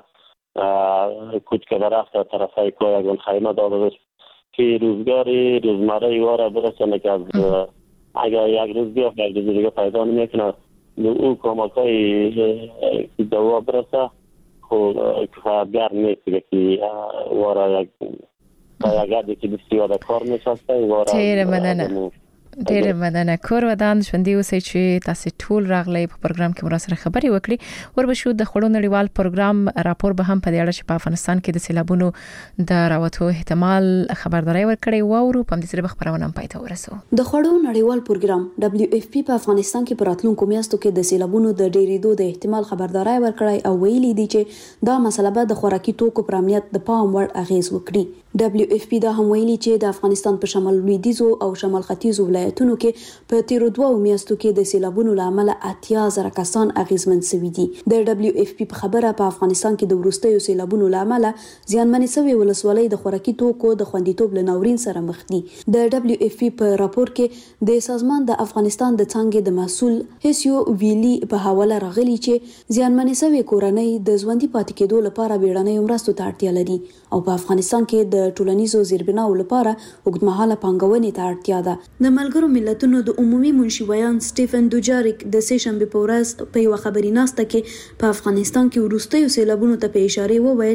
Speaker 9: کوچ کده رفته طرفای که یکون خیمه داده بشه که روزگاری روزمره واره برسنه که از اگر یک روز بیافت یک روز دیگه پیدا نمیکنه او کمکای که دوا برسه خب کفایتگر نیست که واره یک تا یک گردی که بسیار کار میشسته واره
Speaker 1: تیر مننه ډېر مننه کور ودان ژوندۍ اوسئ چې تاسو ټول راغلی په پروګرام کې مرسته خبري وکړي وربشو د خړو نړیوال پروګرام راپور به هم په دې اړه چې په افغانستان کې د سیلابونو د راوتو احتمال خبرداري ورکړي و او په دې سره خبرونه هم پاتې ورسو
Speaker 12: د خړو نړیوال پروګرام دبليو اف پی په افغانستان کې په راتلونکو میاشتو کې د سیلابونو د ډېرېدو د احتمال خبرداري ورکړي او ویلي دي چې دا مسله به د خوراکي توکو پر امنیت د پام وړ اغیز وکړي دبليو اف پی دا هم ویلي چې د افغانستان په شمال لویدیځو او شمال ختیځو ولایتونو کې په تیرو دوه میاشتو کې د سیلابونو لامل اتیا زره کسان اغیزمن شوي دي د دبليو اف پی په خبره په افغانستان کې د ورستیو سیلابونو لامل زیانمنې شوی ولسوالۍ د خوراکي توکو د خوندیتوب لناورین سره مخ دي د دبليو اف پی په راپور کې د سازمان د افغانستان د څنګه د مسول هیسیو ویلی په حواله راغلي چې زیانمنې شوی کورنۍ د ژوندۍ پاتې کېدو لپاره بیړنۍ مرستو ته اړتیا لري او په افغانستان کې د ټولنیزو زیربناو لپاره اوږدمهاله پانګونې ته اړتیا ده د ملګرو ملتونو د عمومي منشي ویان سټيفن دوجاریک د سه شنبه په ورځ په یو خبري ناسته کې په افغانستان کې ورستیو سیلابونو ته په اشاره وویل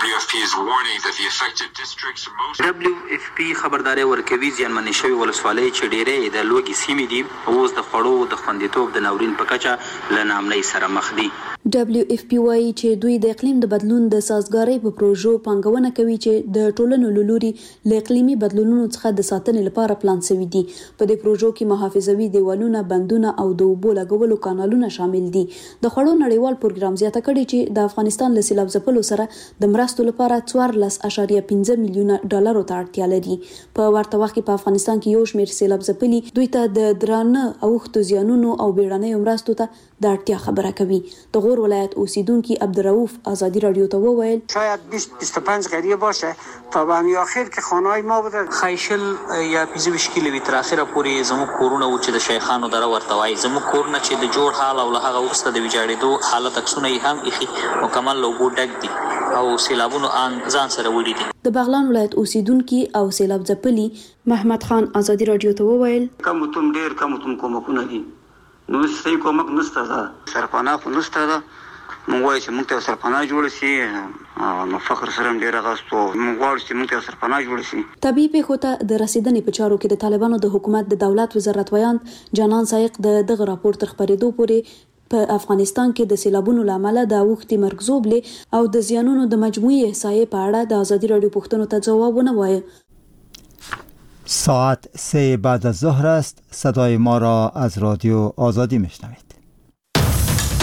Speaker 13: دبليو اف پی خبرداري ورکوي ځانمنې شوی ولسوالۍ چې ډېرې د لوګي سیمې دي اوس د خړو د خوندیتوب د ناورین په کچه لناملۍ سره مخ دي
Speaker 12: دبليو اف پی وايي چې دوی د اقلیم د بدلون د سازګارۍ په پروژو پانګونه کوي چې د ټولنو لوري له اقلیمي بدلونونو څخه د ساتنې لپاره پلان شوی دي په دې پروژو کې محافظوي دیوالونه، بندونه او د اوبو لګولو کانالونه شامل دي. د خوړو نړیوال پروګرام زیاته کړې چې د افغانستان له سیلاب ځپلو سره د مرستو لپاره څوارلس اعشاریه پنځه میلیونه ډالرو ته اړتیا لري. په ورته وخت کې په افغانستان کې یو شمېر سیلاب ځپلي دوی ته د درانه اوښتو زیانونو او بیړنیو مرستو ته د اړتیا خبره کوي. د غور ولایت اوسیدونکي عبدالرؤف آزادی رادیو ته وویل
Speaker 14: شاید بیست بیست و پنج قریه باشه تا به همی آخر که خانه‌های ما بوده
Speaker 13: خیشل یا پنځه ویشت کیلو متره اخره پورې زموږ کورونه و چې د شیخانو دره ورته وایي. زموږ کورونه چې د جوړ حال او له هغه وروسته د ویجاړېدو حالت عکسونه یې هم ایښي مکمل له اوبو ډک دي او سیلابونو ان ځان سره وړي دي.
Speaker 12: د بغلان ولایت اوسیدونکي او سیلاب ځپلي محمد خان آزادی رادیو ته وویل
Speaker 15: کم تم ډیر کم تم کومکونه دي نو صحیح کومک نشته ده سرپناه خو نشته ده. موږ وایو چې موږ ته سرپناه جوړ شي نو فخر سره ډیر غاستو موږ غواړو چې موږ ته سرپناه جوړ شي.
Speaker 12: طبيعي پیښو ته د رسیدنې په چارو کې د طالبانو د حکومت د دولت وزارت ویاند جانان سایق د دغه راپور تر خبرېدو پورې په افغانستان کې د سیلابونو لامل د اوښتي مرګ زوبلې او د زیانونو د مجموعي احصایې په اړه د آزادی رادیو پوښتنو ته جواب ونه وایه.
Speaker 3: ساعت سه بعد از ظهر است. صدای ما را از رادیو آزادی میشنوید.